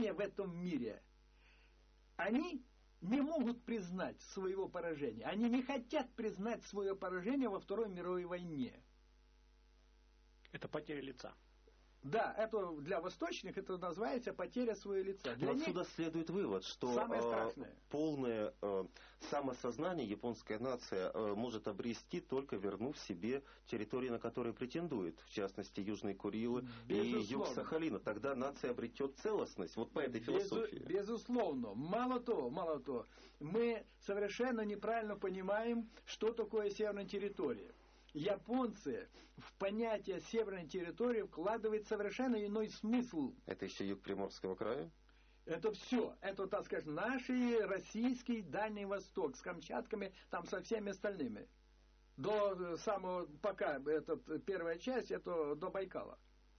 поражение в этом мире, они не могут признать своего поражения. Они не хотят признать свое поражение во Второй мировой войне. Это потеря лица. Да, это для восточных это называется потеря своего лица. Но отсюда следует вывод, что полное самосознание японская нация может обрести, только вернув себе территории, на которые претендует, в частности Южные Курилы и юг Сахалина. Тогда нация обретет целостность, вот по этой философии. Безусловно. Мало того, мы совершенно неправильно понимаем, что такое северная территория. Японцы в понятие северной территории вкладывают совершенно иной смысл. Это еще юг Приморского края? Это все. Это, так скажем, наш российский Дальний Восток с Камчатками, там со всеми остальными. До самого, пока первая часть, это до Байкала.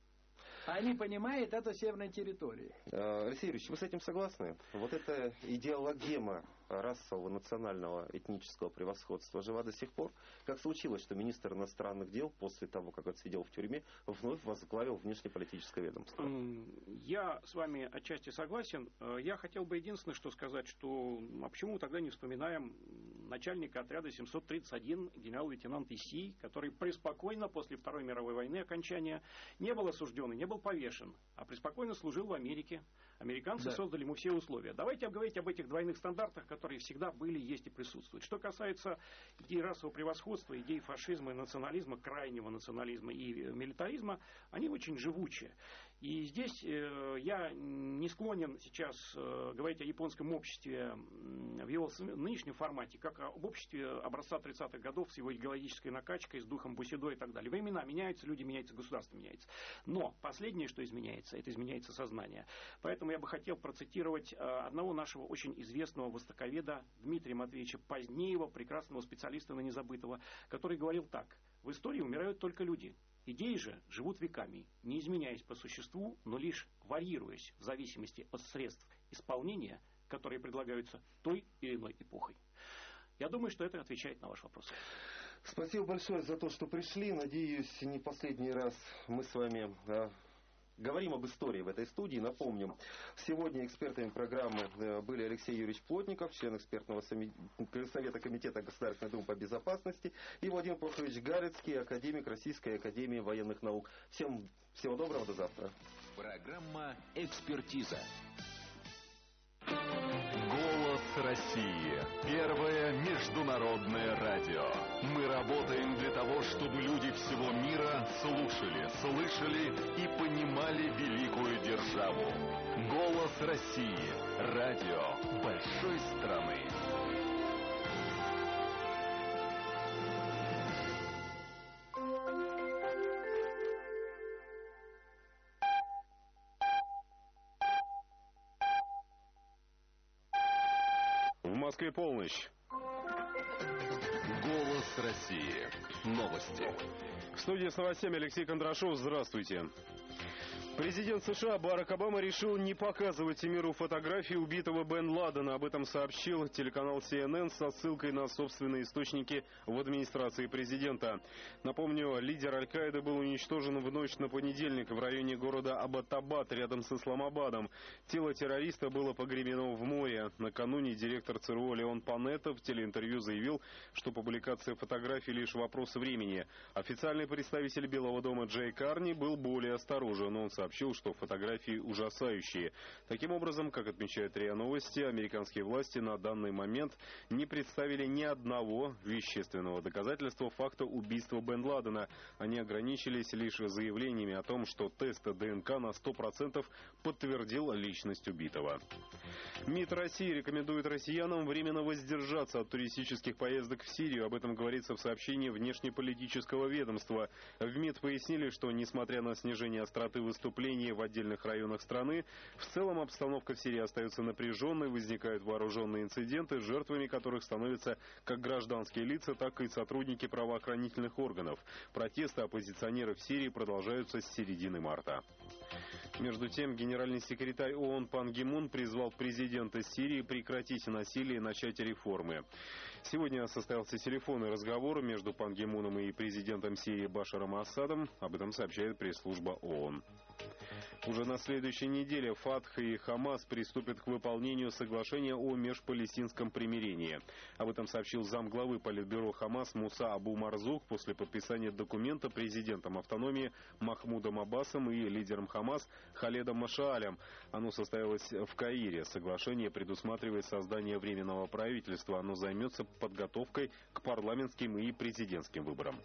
Они понимают, это северная территория. Алексей Юрьевич, вы с этим согласны? Вот эта идеологема расового, национального, этнического превосходства жива до сих пор? Как случилось, что министр иностранных дел после того, как отсидел в тюрьме, вновь возглавил внешнеполитическое ведомство? Я с вами отчасти согласен. Я хотел бы единственное, что сказать, что почему тогда не вспоминаем начальника отряда 731, генерал-лейтенант Исий, который преспокойно после Второй мировой войны окончания не был осужден и не был повешен, а преспокойно служил в Америке. Американцы создали ему все условия. Давайте говорить об этих двойных стандартах, которые всегда были, есть и присутствуют. Что касается идей расового превосходства, идей фашизма и национализма, крайнего национализма и милитаризма, они очень живучие. И здесь я не склонен сейчас говорить о японском обществе в его нынешнем формате, как об обществе образца 30-х годов с его идеологической накачкой, с духом Бусидо и так далее. Времена меняются, люди меняются, государство меняется. Но последнее, что изменяется, это изменяется сознание. Поэтому я бы хотел процитировать одного нашего очень известного востоковеда Дмитрия Матвеевича Позднеева, прекрасного специалиста, но не забытого, который говорил так: в истории умирают только люди. Идеи же живут веками, не изменяясь по существу, но лишь варьируясь в зависимости от средств исполнения, которые предлагаются той или иной эпохой. Я думаю, что это отвечает на ваш вопрос. Спасибо большое за то, что пришли. Надеюсь, не последний раз мы с вами говорим об истории в этой студии. Напомним, сегодня экспертами программы были Алексей Юрьевич Плотников, член экспертного совета Комитета Государственной Думы по безопасности, и Владимир Прохорович Галицкий, академик Российской академии военных наук. Всем всего доброго, до завтра. Программа «Экспертиза». Голос России. Первое международное радио. Мы работаем для того, чтобы люди всего мира слушали, слышали и понимали великую державу. Голос России. Радио большой страны. В Москве полночь. Голос России. Новости. В студии с новостями Алексей Кондрашов. Здравствуйте. Президент США Барак Обама решил не показывать миру фотографии убитого Бен Ладена. Об этом сообщил телеканал CNN со ссылкой на собственные источники в администрации президента. Напомню, лидер Аль-Каиды был уничтожен в ночь на понедельник в районе города Аббатабад рядом с Исламабадом. Тело террориста было погребено в море. Накануне директор ЦРУ Леон Панетта в телеинтервью заявил, что публикация фотографий лишь вопрос времени. Официальный представитель Белого дома Джей Карни был более осторожен. Он сообщил, что фотографии ужасающие. Таким образом, как отмечают РИА Новости, американские власти на данный момент не представили ни одного вещественного доказательства факта убийства Бен Ладена. Они ограничились лишь заявлениями о том, что тест ДНК на 100% подтвердил личность убитого. МИД России рекомендует россиянам временно воздержаться от туристических поездок в Сирию. Об этом говорится в сообщении внешнеполитического ведомства. В МИД пояснили, что несмотря на снижение остроты выступлений в отдельных районах страны, в целом обстановка в Сирии остается напряженной, возникают вооруженные инциденты, жертвами которых становятся как гражданские лица, так и сотрудники правоохранительных органов. Протесты оппозиционеров в Сирии продолжаются с середины марта. Между тем, генеральный секретарь ООН Пан Ги Мун призвал президента Сирии прекратить насилие и начать реформы. Сегодня состоялся телефонный разговор между Пан Ги Муном и президентом Сирии Башаром Асадом. Об этом сообщает пресс-служба ООН. Уже на следующей неделе Фатх и Хамас приступят к выполнению соглашения о межпалестинском примирении. Об этом сообщил замглавы Политбюро Хамас Муса Абу Марзук после подписания документа президентом автономии Махмудом Аббасом и лидером Хамас Халедом Машаалем. Оно состоялось в Каире. Соглашение предусматривает создание временного правительства. Оно займется подготовкой к парламентским и президентским выборам.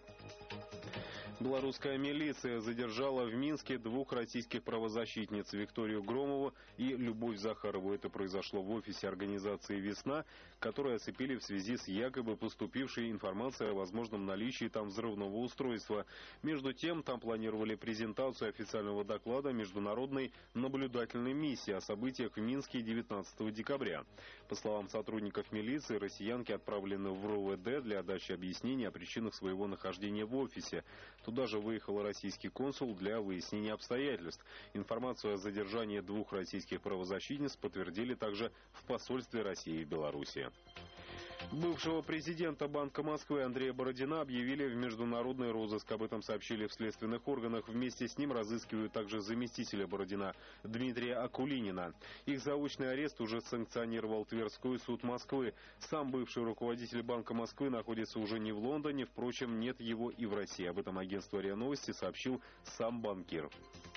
Белорусская милиция задержала в Минске 2 российских правозащитниц Викторию Громову и Любовь Захарову. Это произошло в офисе организации «Весна», которую оцепили в связи с якобы поступившей информацией о возможном наличии там взрывного устройства. Между тем, там планировали презентацию официального доклада международной наблюдательной миссии о событиях в Минске 19 декабря. По словам сотрудников милиции, россиянки отправлены в РОВД для дачи объяснений о причинах своего нахождения в офисе. Туда же выехал российский консул для выяснения обстоятельств. Информацию о задержании 2 российских правозащитниц подтвердили также в посольстве России в Беларуси. Бывшего президента Банка Москвы Андрея Бородина объявили в международный розыск. Об этом сообщили в следственных органах. Вместе с ним разыскивают также заместителя Бородина Дмитрия Акулинина. Их заочный арест уже санкционировал Тверской суд Москвы. Сам бывший руководитель Банка Москвы находится уже не в Лондоне. Впрочем, нет его и в России. Об этом агентство РИА Новости сообщил сам банкир.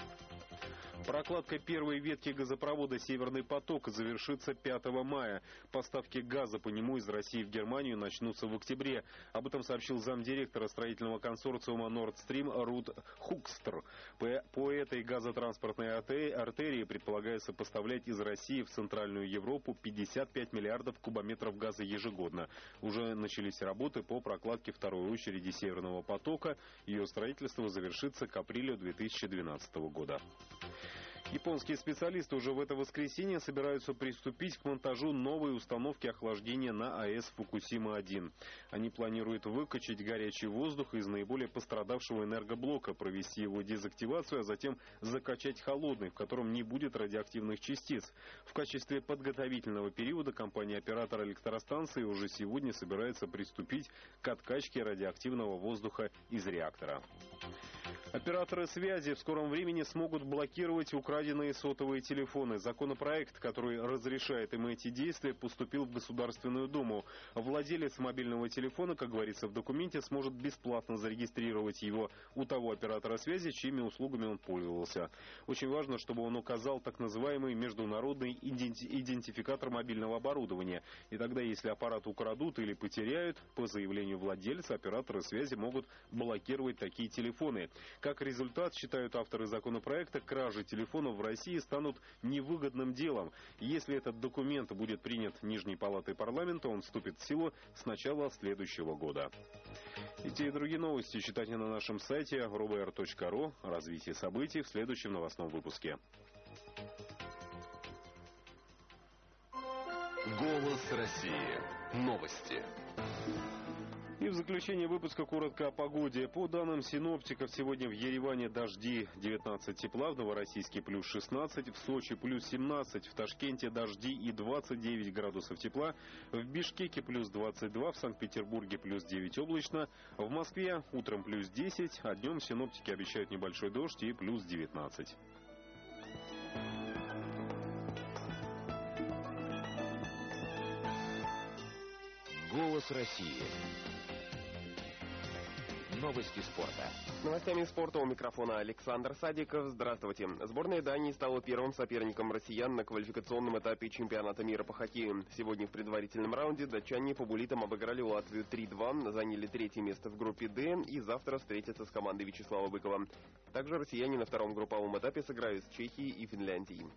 Прокладка первой ветки газопровода «Северный поток» завершится 5 мая. Поставки газа по нему из России в Германию начнутся в октябре. Об этом сообщил замдиректора строительного консорциума Nord Stream Рут Хукстер. По этой газотранспортной артерии предполагается поставлять из России в Центральную Европу 55 миллиардов кубометров газа ежегодно. Уже начались работы по прокладке второй очереди «Северного потока». Ее строительство завершится к апрелю 2012 года. Японские специалисты уже в это воскресенье собираются приступить к монтажу новой установки охлаждения на АЭС Фукусима-1. Они планируют выкачать горячий воздух из наиболее пострадавшего энергоблока, провести его дезактивацию, а затем закачать холодный, в котором не будет радиоактивных частиц. В качестве подготовительного периода компания-оператор электростанции уже сегодня собирается приступить к откачке радиоактивного воздуха из реактора. Операторы связи в скором времени смогут блокировать украденные сотовые телефоны. Законопроект, который разрешает им эти действия, поступил в Государственную Думу. Владелец мобильного телефона, как говорится в документе, сможет бесплатно зарегистрировать его у того оператора связи, чьими услугами он пользовался. Очень важно, чтобы он указал так называемый международный идентификатор мобильного оборудования. И тогда, если аппарат украдут или потеряют, по заявлению владельца, операторы связи могут блокировать такие телефоны. Как результат, считают авторы законопроекта, кражи телефонов в России станут невыгодным делом. Если этот документ будет принят Нижней палатой парламента, он вступит в силу с начала следующего года. Эти и другие новости читайте на нашем сайте robr.ru. Развитие событий в следующем новостном выпуске. Голос России. Новости. И в заключение выпуска коротко о погоде. По данным синоптиков, сегодня в Ереване дожди 19 тепла, в Новороссийске плюс 16, в Сочи плюс 17, в Ташкенте дожди и 29 градусов тепла, в Бишкеке плюс 22, в Санкт-Петербурге плюс 9 облачно, в Москве утром плюс 10, а днем синоптики обещают небольшой дождь и плюс 19. Голос России. Новости спорта. С новостями спорта у микрофона Александр Садиков. Здравствуйте. Сборная Дании стала первым соперником россиян на квалификационном этапе чемпионата мира по хоккею. Сегодня в предварительном раунде датчане по буллитам обыграли Латвию 3-2, заняли 3-е место в группе «Д» и завтра встретятся с командой Вячеслава Быкова. Также россияне на втором групповом этапе сыграют с Чехией и Финляндией.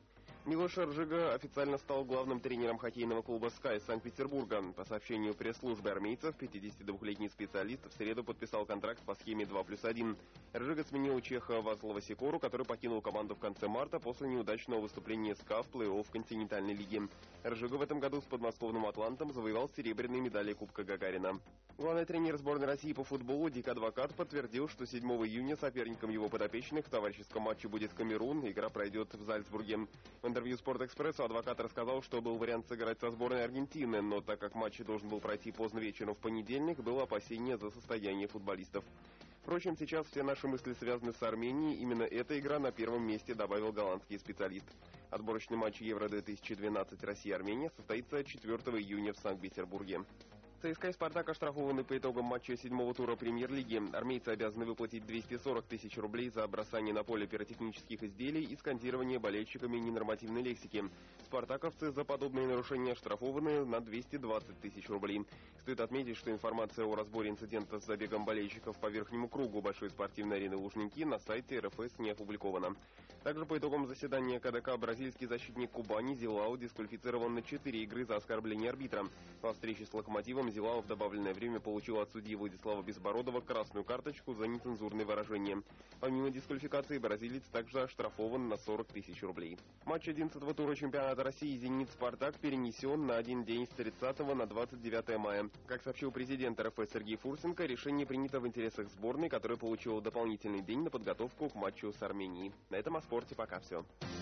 Милош Ржига официально стал главным тренером хоккейного клуба «СКА» из Санкт-Петербурга. По сообщению пресс-службы армейцев, 52-летний специалист в среду подписал контракт по схеме 2+1. Ржига сменил чеха Вацлава Сикору, который покинул команду в конце марта после неудачного выступления СКА в плей-офф континентальной лиги. Ржига в этом году с подмосковным «Атлантом» завоевал серебряные медали Кубка Гагарина. Главный тренер сборной России по футболу Дик Адвокат подтвердил, что 7 июня соперником его подопечных в товарищеском матче будет Камерун. Игра пройдет в Зальцбурге. В интервью «Спортэкспрессу» Адвокат рассказал, что был вариант сыграть со сборной Аргентины, но так как матч должен был пройти поздно вечером в понедельник, было опасение за состояние футболистов. Впрочем, сейчас все наши мысли связаны с Арменией. Именно эта игра на первом месте, добавил голландский специалист. Отборочный матч Евро-2012 Россия-Армения состоится 4 июня в Санкт-Петербурге. ЦСКА и «Спартак» оштрафованы по итогам матча 7-го тура премьер-лиги. Армейцы обязаны выплатить 240 тысяч рублей за бросание на поле пиротехнических изделий и скандирование болельщиками ненормативной лексики. Спартаковцы за подобные нарушения оштрафованы на 220 тысяч рублей. Стоит отметить, что информация о разборе инцидента с забегом болельщиков по верхнему кругу Большой спортивной арены Лужники на сайте РФС не опубликована. Также по итогам заседания КДК бразильский защитник Кубани Зилау дисквалифицирован на 4 игры за оскорбление арбитра. Во встрече с «Локомотивом» Зилау в добавленное время получил от судьи Владислава Безбородова красную карточку за нецензурные выражения. Помимо дисквалификации, бразилец также оштрафован на 40 тысяч рублей. Матч 11-го тура чемпионата России «Зенит-Спартак» перенесен на один день с 30 на 29 мая. Как сообщил президент РФ Сергей Фурсенко, решение принято в интересах сборной, которая получила дополнительный день на подготовку к матчу с Арменией. На этом о спорте пока все.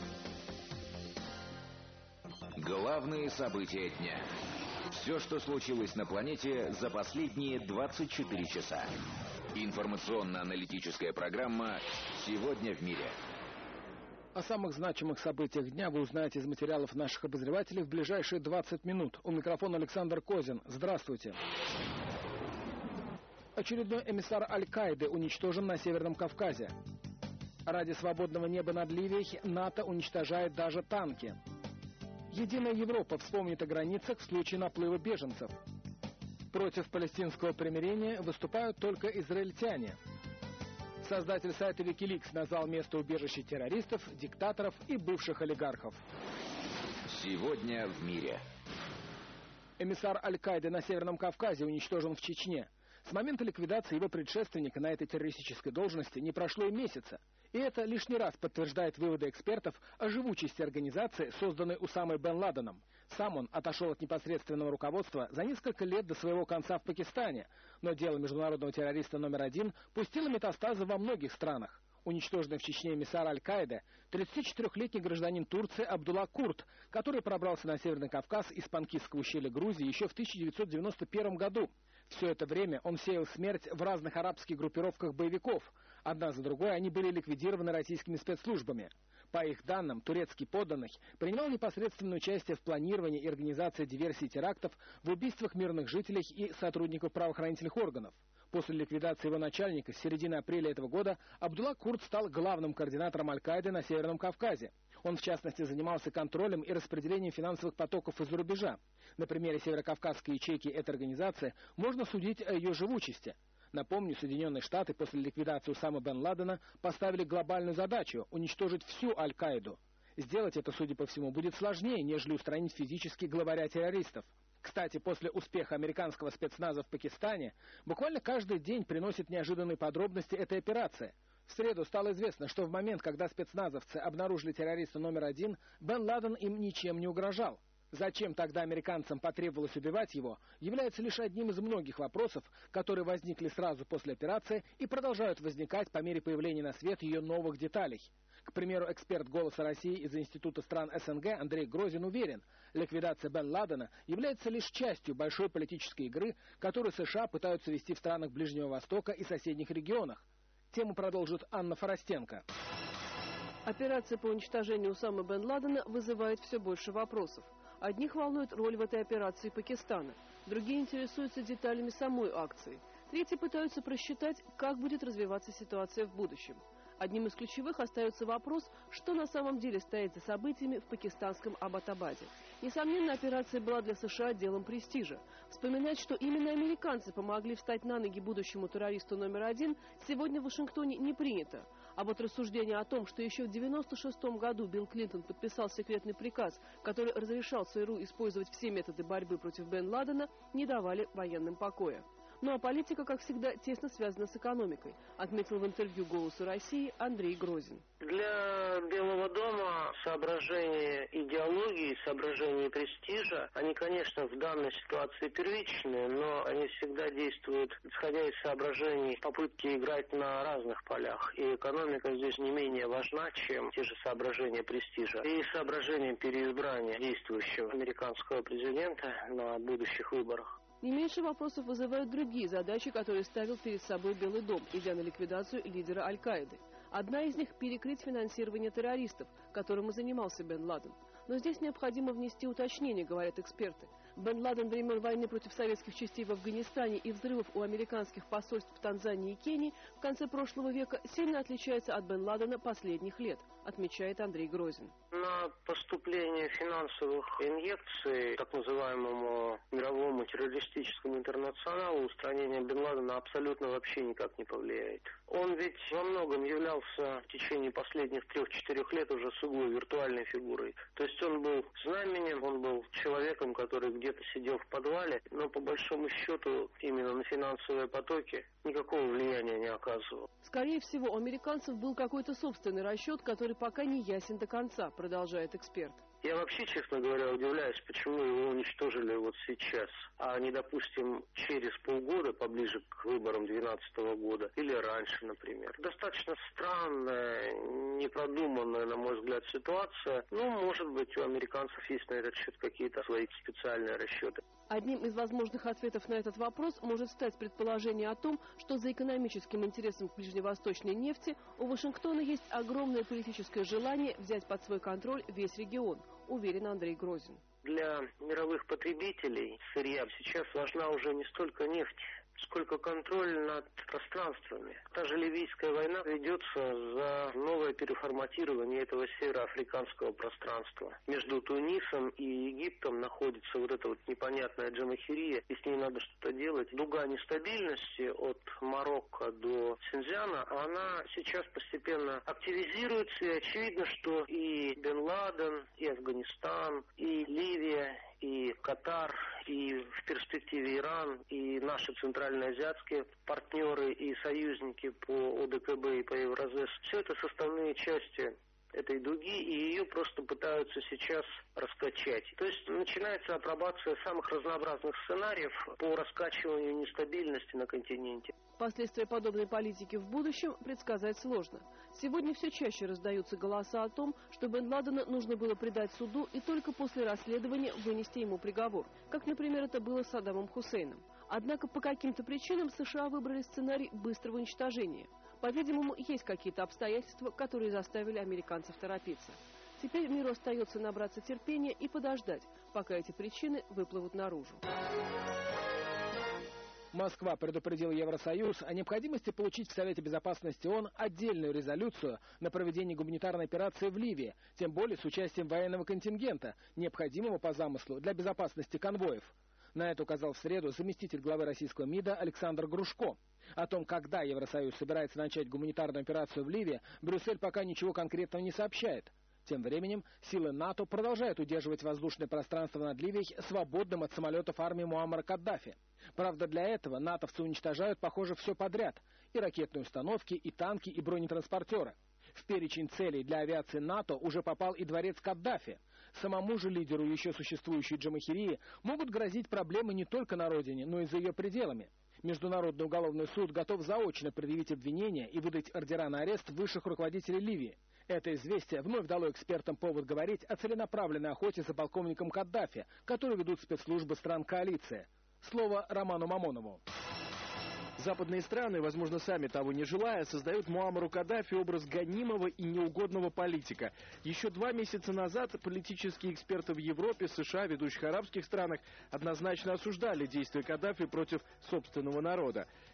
Главные события дня. Все, что случилось на планете за последние 24 часа. Информационно-аналитическая программа «Сегодня в мире». О самых значимых событиях дня вы узнаете из материалов наших обозревателей в ближайшие 20 минут. У микрофона Александр Козин. Здравствуйте. Очередной эмиссар Аль-Каиды уничтожен на Северном Кавказе. Ради свободного неба над Ливией НАТО уничтожает даже танки. Единая Европа вспомнит о границах в случае наплыва беженцев. Против палестинского примирения выступают только израильтяне. Создатель сайта Wikileaks назвал место убежища террористов, диктаторов и бывших олигархов. Сегодня в мире. Эмиссар Аль-Каиды на Северном Кавказе уничтожен в Чечне. С момента ликвидации его предшественника на этой террористической должности не прошло и месяца. И это лишний раз подтверждает выводы экспертов о живучести организации, созданной Усамой бен Ладеном. Сам он отошел от непосредственного руководства за несколько лет до своего конца в Пакистане, но дело международного террориста номер 1 пустило метастазы во многих странах. Уничтоженный в Чечне эмиссар Аль-Каиды, 34-летний гражданин Турции Абдулла Курт, который пробрался на Северный Кавказ из Панкистского ущелья Грузии еще в 1991 году. Все это время он сеял смерть в разных арабских группировках боевиков. Одна за другой они были ликвидированы российскими спецслужбами. По их данным, турецкий подданный принимал непосредственное участие в планировании и организации диверсий и терактов, в убийствах мирных жителей и сотрудников правоохранительных органов. После ликвидации его начальника с середины апреля этого года Абдулла Курт стал главным координатором Аль-Каиды на Северном Кавказе. Он, в частности, занимался контролем и распределением финансовых потоков из-за рубежа. На примере северокавказской ячейки этой организации можно судить о ее живучести. Напомню, Соединенные Штаты после ликвидации Усамы бен Ладена поставили глобальную задачу – уничтожить всю Аль-Каиду. Сделать это, судя по всему, будет сложнее, нежели устранить физически главаря террористов. Кстати, после успеха американского спецназа в Пакистане, буквально каждый день приносит неожиданные подробности этой операции. В среду стало известно, что в момент, когда спецназовцы обнаружили террориста номер 1, бен Ладен им ничем не угрожал. Зачем тогда американцам потребовалось убивать его, является лишь одним из многих вопросов, которые возникли сразу после операции и продолжают возникать по мере появления на свет ее новых деталей. К примеру, эксперт «Голоса России» из Института стран СНГ Андрей Грозин уверен, ликвидация бен Ладена является лишь частью большой политической игры, которую США пытаются вести в странах Ближнего Востока и соседних регионах. Тему продолжит Анна Форостенко. Операция по уничтожению Усамы бен Ладена вызывает все больше вопросов. Одних волнует роль в этой операции Пакистана, другие интересуются деталями самой акции, третьи пытаются просчитать, как будет развиваться ситуация в будущем. Одним из ключевых остается вопрос, что на самом деле стоит за событиями в пакистанском Аббатабаде. Несомненно, операция была для США делом престижа. Вспоминать, что именно американцы помогли встать на ноги будущему террористу номер 1, сегодня в Вашингтоне не принято. А вот рассуждения о том, что еще в 1996 году Билл Клинтон подписал секретный приказ, который разрешал ЦРУ использовать все методы борьбы против Бен Ладена, не давали военным покоя. Ну а политика, как всегда, тесно связана с экономикой, отметил в интервью «Голосу России» Андрей Грозин. Для Белого дома соображения идеологии, соображения престижа, они, конечно, в данной ситуации первичные, но они всегда действуют, исходя из соображений попытки играть на разных полях. И экономика здесь не менее важна, чем те же соображения престижа. И соображения переизбрания действующего американского президента на будущих выборах. Не меньше вопросов вызывают другие задачи, которые ставил перед собой Белый дом, идя на ликвидацию лидера Аль-Каиды. Одна из них – перекрыть финансирование террористов, которым и занимался Бен Ладен. Но здесь необходимо внести уточнение, говорят эксперты. Бен Ладен времен войны против советских частей в Афганистане и взрывов у американских посольств в Танзании и Кении в конце прошлого века сильно отличается от Бен Ладена последних лет, отмечает Андрей Грозин. На поступление финансовых инъекций так называемому мировому террористическому интернационалу устранение Бен Ладена абсолютно вообще никак не повлияет. Он ведь во многом являлся в течение последних 3-4 лет уже сугубо виртуальной фигурой. То есть он был знаменем, он был человеком, который где-то сидел в подвале, но по большому счету именно на финансовые потоки никакого влияния не оказывал. Скорее всего, у американцев был какой-то собственный расчет, который пока не ясен до конца, продолжает эксперт. Я вообще, честно говоря, удивляюсь, почему его уничтожили вот сейчас, а не, допустим, через полгода, поближе к выборам 2012 года, или раньше, например. Достаточно странная, непродуманная, на мой взгляд, ситуация. Ну, может быть, у американцев есть на этот счет какие-то свои специальные расчеты. Одним из возможных ответов на этот вопрос может стать предположение о том, что за экономическим интересом к ближневосточной нефти у Вашингтона есть огромное политическое желание взять под свой контроль весь регион, уверен Андрей Грозин. Для мировых потребителей сырья сейчас важна уже не столько нефть, сколько контроль над пространствами. Та же Ливийская война ведется за новое переформатирование этого североафриканского пространства. Между Тунисом и Египтом находится вот эта вот непонятная Джамахирия, и с ней надо что-то делать. Дуга нестабильности от Марокко до Синьцзяна, она сейчас постепенно активизируется, и очевидно, что и Бен Ладен, и Афганистан, и Ливия, и Катар, и в перспективе Иран, и наши центральноазиатские партнеры и союзники по ОДКБ и по Евразес. Все это составные части этой дуги, и ее просто пытаются сейчас раскачать. То есть начинается апробация самых разнообразных сценариев по раскачиванию нестабильности на континенте. Последствия подобной политики в будущем предсказать сложно. Сегодня все чаще раздаются голоса о том, что Бен Ладена нужно было предать суду и только после расследования вынести ему приговор, как, например, это было с Саддамом Хусейном. Однако по каким-то причинам США выбрали сценарий быстрого уничтожения. По-видимому, есть какие-то обстоятельства, которые заставили американцев торопиться. Теперь миру остается набраться терпения и подождать, пока эти причины выплывут наружу. Москва предупредила Евросоюз о необходимости получить в Совете Безопасности ООН отдельную резолюцию на проведение гуманитарной операции в Ливии, тем более с участием военного контингента, необходимого по замыслу для безопасности конвоев. На это указал в среду заместитель главы российского МИДа Александр Грушко. О том, когда Евросоюз собирается начать гуманитарную операцию в Ливии, Брюссель пока ничего конкретного не сообщает. Тем временем силы НАТО продолжают удерживать воздушное пространство над Ливией свободным от самолетов армии Муаммара Каддафи. Правда, для этого натовцы уничтожают, похоже, все подряд. И ракетные установки, и танки, и бронетранспортеры. В перечень целей для авиации НАТО уже попал и дворец Каддафи. Самому же лидеру еще существующей Джамахирии могут грозить проблемы не только на родине, но и за ее пределами. Международный уголовный суд готов заочно предъявить обвинения и выдать ордера на арест высших руководителей Ливии. Это известие вновь дало экспертам повод говорить о целенаправленной охоте за полковником Каддафи, которую ведут спецслужбы стран коалиции. Слово Роману Мамонову. Западные страны, возможно, сами того не желая, создают Муаммару Каддафи образ гонимого и неугодного политика. Еще 2 месяца назад политические эксперты в Европе, США, ведущих арабских странах однозначно осуждали действия Каддафи против собственного народа.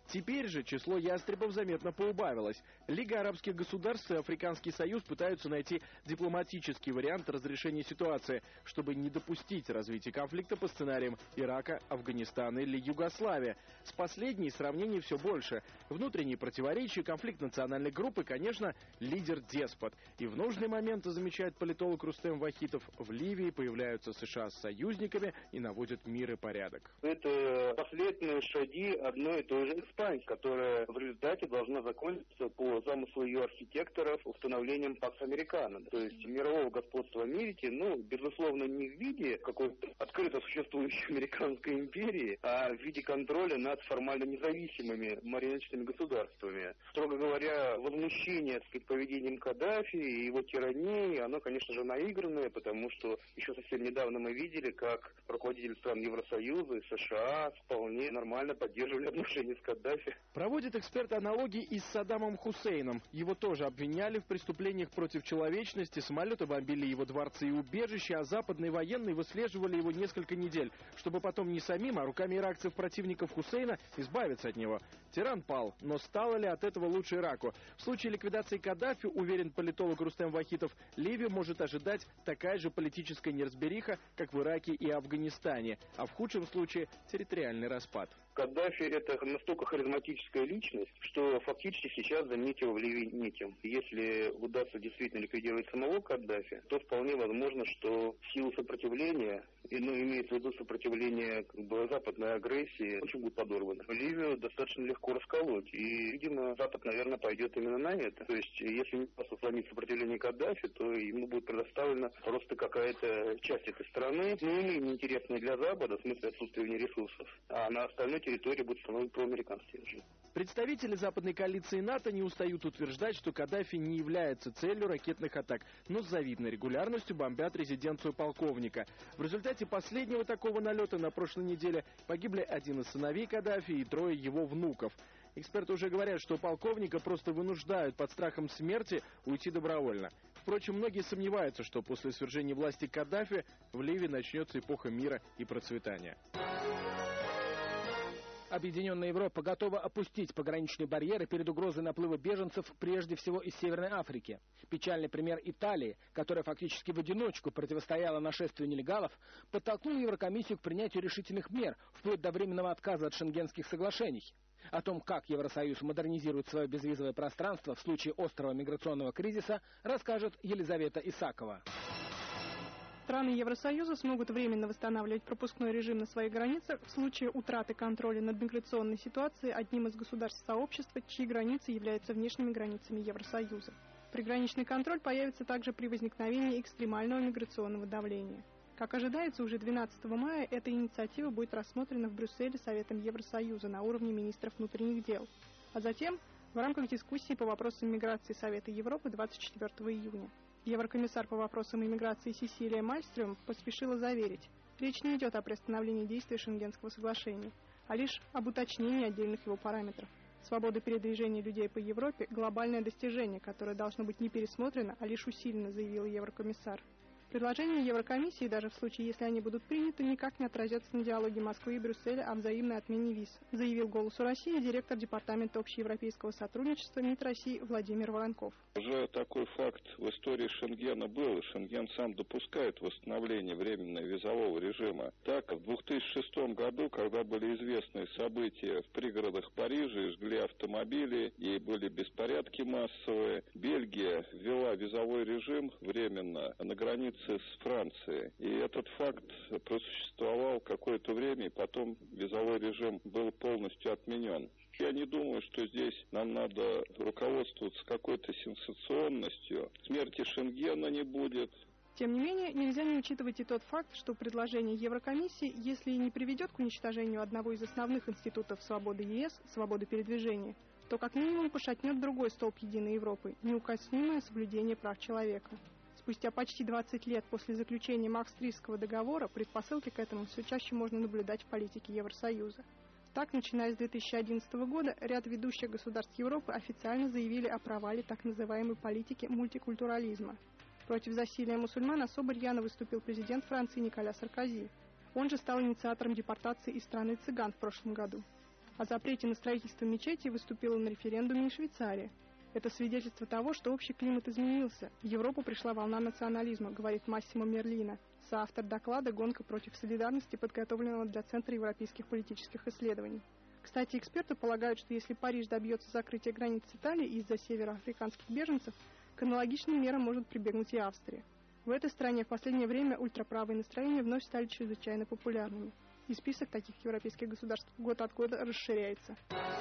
Теперь же число ястребов заметно поубавилось. Лига арабских государств и Африканский союз пытаются найти дипломатический вариант разрешения ситуации, чтобы не допустить развития конфликта по сценариям Ирака, Афганистана или Югославии. С последней сравнений все больше. Внутренние противоречия, конфликт национальной группы, конечно, лидер-деспот. И в нужный момент, замечает политолог Рустем Вахитов, в Ливии появляются США с союзниками и наводят мир и порядок. Это последние шаги одной и той же Испании, которая в результате должна закончиться по замыслу ее архитекторов установлением Пакс Американо, то есть мирового господства в Америке, безусловно, не в виде какой-то открыто существующей американской империи, а в виде контроля над формально независимыми марионеточными государствами. Строго говоря, возмущение, так сказать, поведением Каддафи и его тирании, оно, конечно же, наигранное, потому что еще совсем недавно мы видели, как руководители стран Евросоюза и США вполне нормально поддерживали отношения с Каддафи. Проводит эксперт аналогии и с Саддамом Хусейном. Его тоже обвиняли в преступлениях против человечности, самолеты бомбили его дворцы и убежища, а западные военные выслеживали его несколько недель, чтобы потом не самим, а руками иракцев-противников Хусейна избавиться от него. Тиран пал, но стало ли от этого лучше Ираку? В случае ликвидации Каддафи, уверен политолог Рустем Вахитов, Ливию может ожидать такая же политическая неразбериха, как в Ираке и Афганистане, а в худшем случае территориальный распад. Каддафи — это настолько харизматическая личность, что фактически сейчас заменить его в Ливии неким. Если удастся действительно ликвидировать самого Каддафи, то вполне возможно, что силы сопротивления, имеется в виду сопротивление западной агрессии, очень будут подорваны. Ливию достаточно легко расколоть, и, видимо, Запад, наверное, пойдет именно на это. То есть, если не удастся сломить сопротивление Каддафи, то ему будет предоставлена просто какая-то часть этой страны, наименее интересная для Запада, в смысле отсутствия в ней ресурсов, а на остальной территории будет становиться проамериканский режим. Представители западной коалиции НАТО не устают утверждать, что Каддафи не является целью ракетных атак, но с завидной регулярностью бомбят резиденцию полковника. В результате последнего такого налета на прошлой неделе погибли один из сыновей Каддафи и 3 его внуков. Эксперты уже говорят, что полковника просто вынуждают под страхом смерти уйти добровольно. Впрочем, многие сомневаются, что после свержения власти Каддафи в Ливии начнется эпоха мира и процветания. Объединенная Европа готова опустить пограничные барьеры перед угрозой наплыва беженцев прежде всего из Северной Африки. Печальный пример Италии, которая фактически в одиночку противостояла нашествию нелегалов, подтолкнул Еврокомиссию к принятию решительных мер, вплоть до временного отказа от шенгенских соглашений. О том, как Евросоюз модернизирует свое безвизовое пространство в случае острого миграционного кризиса, расскажет Елизавета Исакова. Страны Евросоюза смогут временно восстанавливать пропускной режим на своих границах в случае утраты контроля над миграционной ситуацией одним из государств сообщества, чьи границы являются внешними границами Евросоюза. Приграничный контроль появится также при возникновении экстремального миграционного давления. Как ожидается, уже 12 мая эта инициатива будет рассмотрена в Брюсселе Советом Евросоюза на уровне министров внутренних дел, а затем в рамках дискуссии по вопросам миграции Совета Европы 24 июня. Еврокомиссар по вопросам иммиграции Сесилия Мальмстрём поспешила заверить, речь не идет о приостановлении действия Шенгенского соглашения, а лишь об уточнении отдельных его параметров. Свобода передвижения людей по Европе – глобальное достижение, которое должно быть не пересмотрено, а лишь усилено, заявил еврокомиссар. Предложения Еврокомиссии, даже в случае, если они будут приняты, никак не отразятся на диалоге Москвы и Брюсселя о взаимной отмене виз, заявил «Голосу России» директор Департамента общеевропейского сотрудничества МИД России Владимир Воронков. Уже такой факт в истории Шенгена был, и Шенген сам допускает восстановление временного визового режима. Так, в 2006 году, когда были известны события в пригородах Парижа, и жгли автомобили, и были беспорядки массовые, Бельгия ввела визовой режим временно на границе с Францией. И этот факт просуществовал какое-то время, и потом визовой режим был полностью отменен. Я не думаю, что здесь нам надо руководствоваться какой-то сенсационностью. Смерти Шенгена не будет. Тем не менее, нельзя не учитывать и тот факт, что предложение Еврокомиссии, если и не приведет к уничтожению одного из основных институтов свободы ЕС, свободы передвижения, то как минимум пошатнет другой столб единой Европы – неукоснимое соблюдение прав человека. Спустя почти 20 лет после заключения Маастрихтского договора предпосылки к этому все чаще можно наблюдать в политике Евросоюза. Так, начиная с 2011 года, ряд ведущих государств Европы официально заявили о провале так называемой политики мультикультурализма. Против засилия мусульман особо рьяно выступил президент Франции Николя Саркози. Он же стал инициатором депортации из страны цыган в прошлом году. О запрете на строительство мечетей выступила на референдуме и Швейцария. Это свидетельство того, что общий климат изменился. В Европу пришла волна национализма, говорит Массимо Мерлино, соавтор доклада «Гонка против солидарности», подготовленного для Центра европейских политических исследований. Кстати, эксперты полагают, что если Париж добьется закрытия границ с Италией из-за североафриканских беженцев, к аналогичным мерам может прибегнуть и Австрия. В этой стране в последнее время ультраправые настроения вновь стали чрезвычайно популярными. И список таких европейских государств год от года расширяется.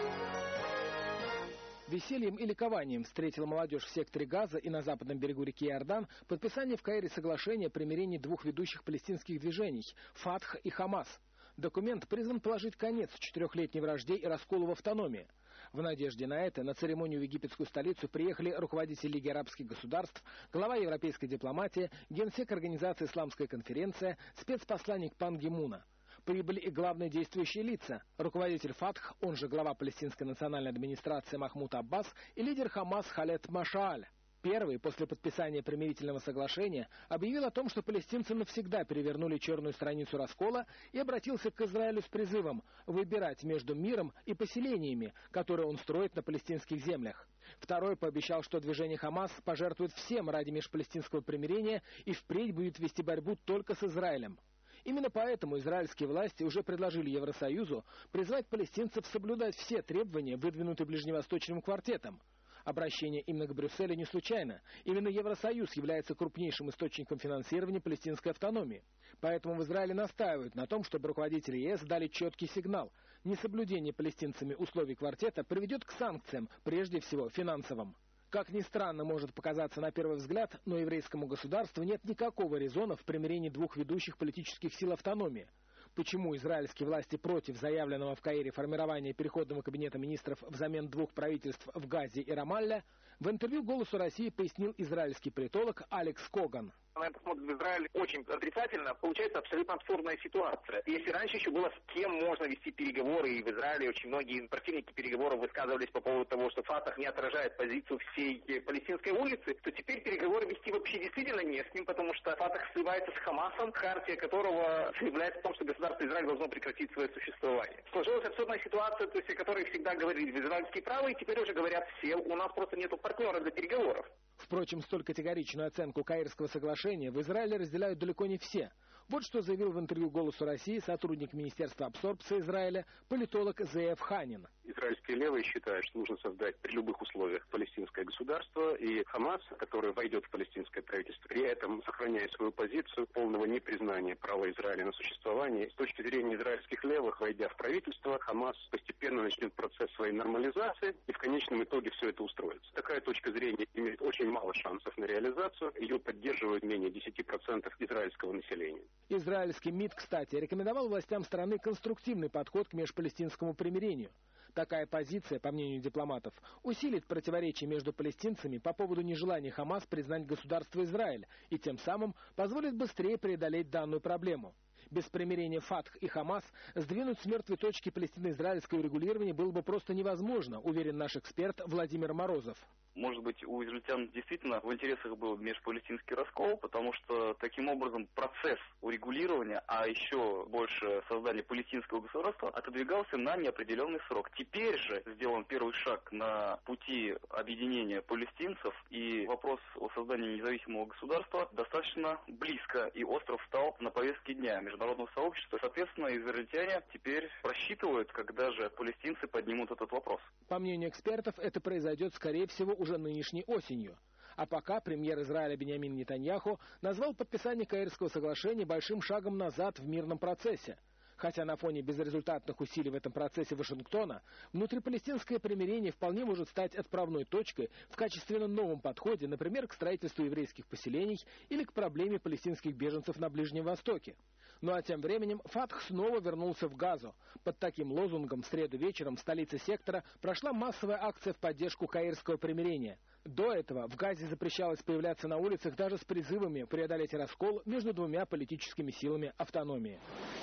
Весельем и ликованием встретила молодежь в секторе Газа и на западном берегу реки Иордан подписание в Каире соглашения о примирении двух ведущих палестинских движений – Фатх и Хамас. Документ призван положить конец 4-летней вражде и расколу в автономии. В надежде на это на церемонию в египетскую столицу приехали руководитель Лиги арабских государств, глава европейской дипломатии, генсек организации «Исламская конференция», спецпосланник Пан Ги Муна. Прибыли и главные действующие лица – руководитель Фатх, он же глава палестинской национальной администрации Махмуд Аббас и лидер Хамас Халед Машааль. Первый, после подписания примирительного соглашения, объявил о том, что палестинцы навсегда перевернули черную страницу раскола и обратился к Израилю с призывом выбирать между миром и поселениями, которые он строит на палестинских землях. Второй пообещал, что движение Хамас пожертвует всем ради межпалестинского примирения и впредь будет вести борьбу только с Израилем. Именно поэтому израильские власти уже предложили Евросоюзу призвать палестинцев соблюдать все требования, выдвинутые Ближневосточным квартетом. Обращение именно к Брюсселю не случайно. Именно Евросоюз является крупнейшим источником финансирования палестинской автономии. Поэтому в Израиле настаивают на том, чтобы руководители ЕС дали четкий сигнал. Несоблюдение палестинцами условий квартета приведет к санкциям, прежде всего финансовым. Как ни странно может показаться на первый взгляд, но еврейскому государству нет никакого резона в примирении двух ведущих политических сил автономии. Почему израильские власти против заявленного в Каире формирования переходного кабинета министров взамен двух правительств в Газе и Рамалле, в интервью «Голосу России» пояснил израильский политолог Алекс Коган. На это смотрит в Израиле очень отрицательно. Получается абсолютно абсурдная ситуация. Если раньше еще было с кем можно вести переговоры, и в Израиле очень многие противники переговоров высказывались по поводу того, что Фатах не отражает позицию всей палестинской улицы, то теперь переговоры вести вообще действительно не с кем, потому что Фатах сливается с Хамасом, хартия которого заявляет о том, что государство Израиль должно прекратить свое существование. Сложилась абсурдная ситуация, то есть о которой всегда говорили в израильские правы, и теперь уже говорят все, у нас просто нету партнера для переговоров. Впрочем, столь категоричную оценку Каирского соглашения в Израиле разделяют далеко не все. Вот что заявил в интервью «Голосу России» сотрудник Министерства абсорбции Израиля, политолог Зеев Ханин. Израильские левые считают, что нужно создать при любых условиях палестинское государство, и Хамас, который войдет в палестинское правительство, при этом сохраняя свою позицию полного непризнания права Израиля на существование. С точки зрения израильских левых, войдя в правительство, Хамас постепенно начнет процесс своей нормализации, и в конечном итоге все это устроится. Такая точка зрения имеет очень мало шансов на реализацию, ее поддерживают менее 10% израильского населения. Израильский МИД, кстати, рекомендовал властям страны конструктивный подход к межпалестинскому примирению. Такая позиция, по мнению дипломатов, усилит противоречия между палестинцами по поводу нежелания Хамас признать государство Израиль и тем самым позволит быстрее преодолеть данную проблему. Без примирения Фатх и Хамас сдвинуть с мертвой точки палестино-израильское урегулирование было бы просто невозможно, уверен наш эксперт Владимир Морозов. Может быть, у израильтян действительно в интересах был межпалестинский раскол, потому что таким образом процесс урегулирования, а еще больше создания палестинского государства, отодвигался на неопределенный срок. Теперь же сделан первый шаг на пути объединения палестинцев, и вопрос о создании независимого государства достаточно близко и остро встал на повестке дня международного сообщества. Соответственно, израильтяне теперь просчитывают, когда же палестинцы поднимут этот вопрос. По мнению экспертов, это произойдет, скорее всего, уже нынешней осенью. А пока премьер Израиля Биньямин Нетаньяху назвал подписание Каирского соглашения большим шагом назад в мирном процессе. Хотя на фоне безрезультатных усилий в этом процессе Вашингтона, внутрипалестинское примирение вполне может стать отправной точкой в качественно новом подходе, например, к строительству еврейских поселений или к проблеме палестинских беженцев на Ближнем Востоке. Ну а тем временем Фатх снова вернулся в Газу. Под таким лозунгом в среду вечером в столице сектора прошла массовая акция в поддержку каирского примирения. До этого в Газе запрещалось появляться на улицах даже с призывами преодолеть раскол между двумя политическими силами автономии.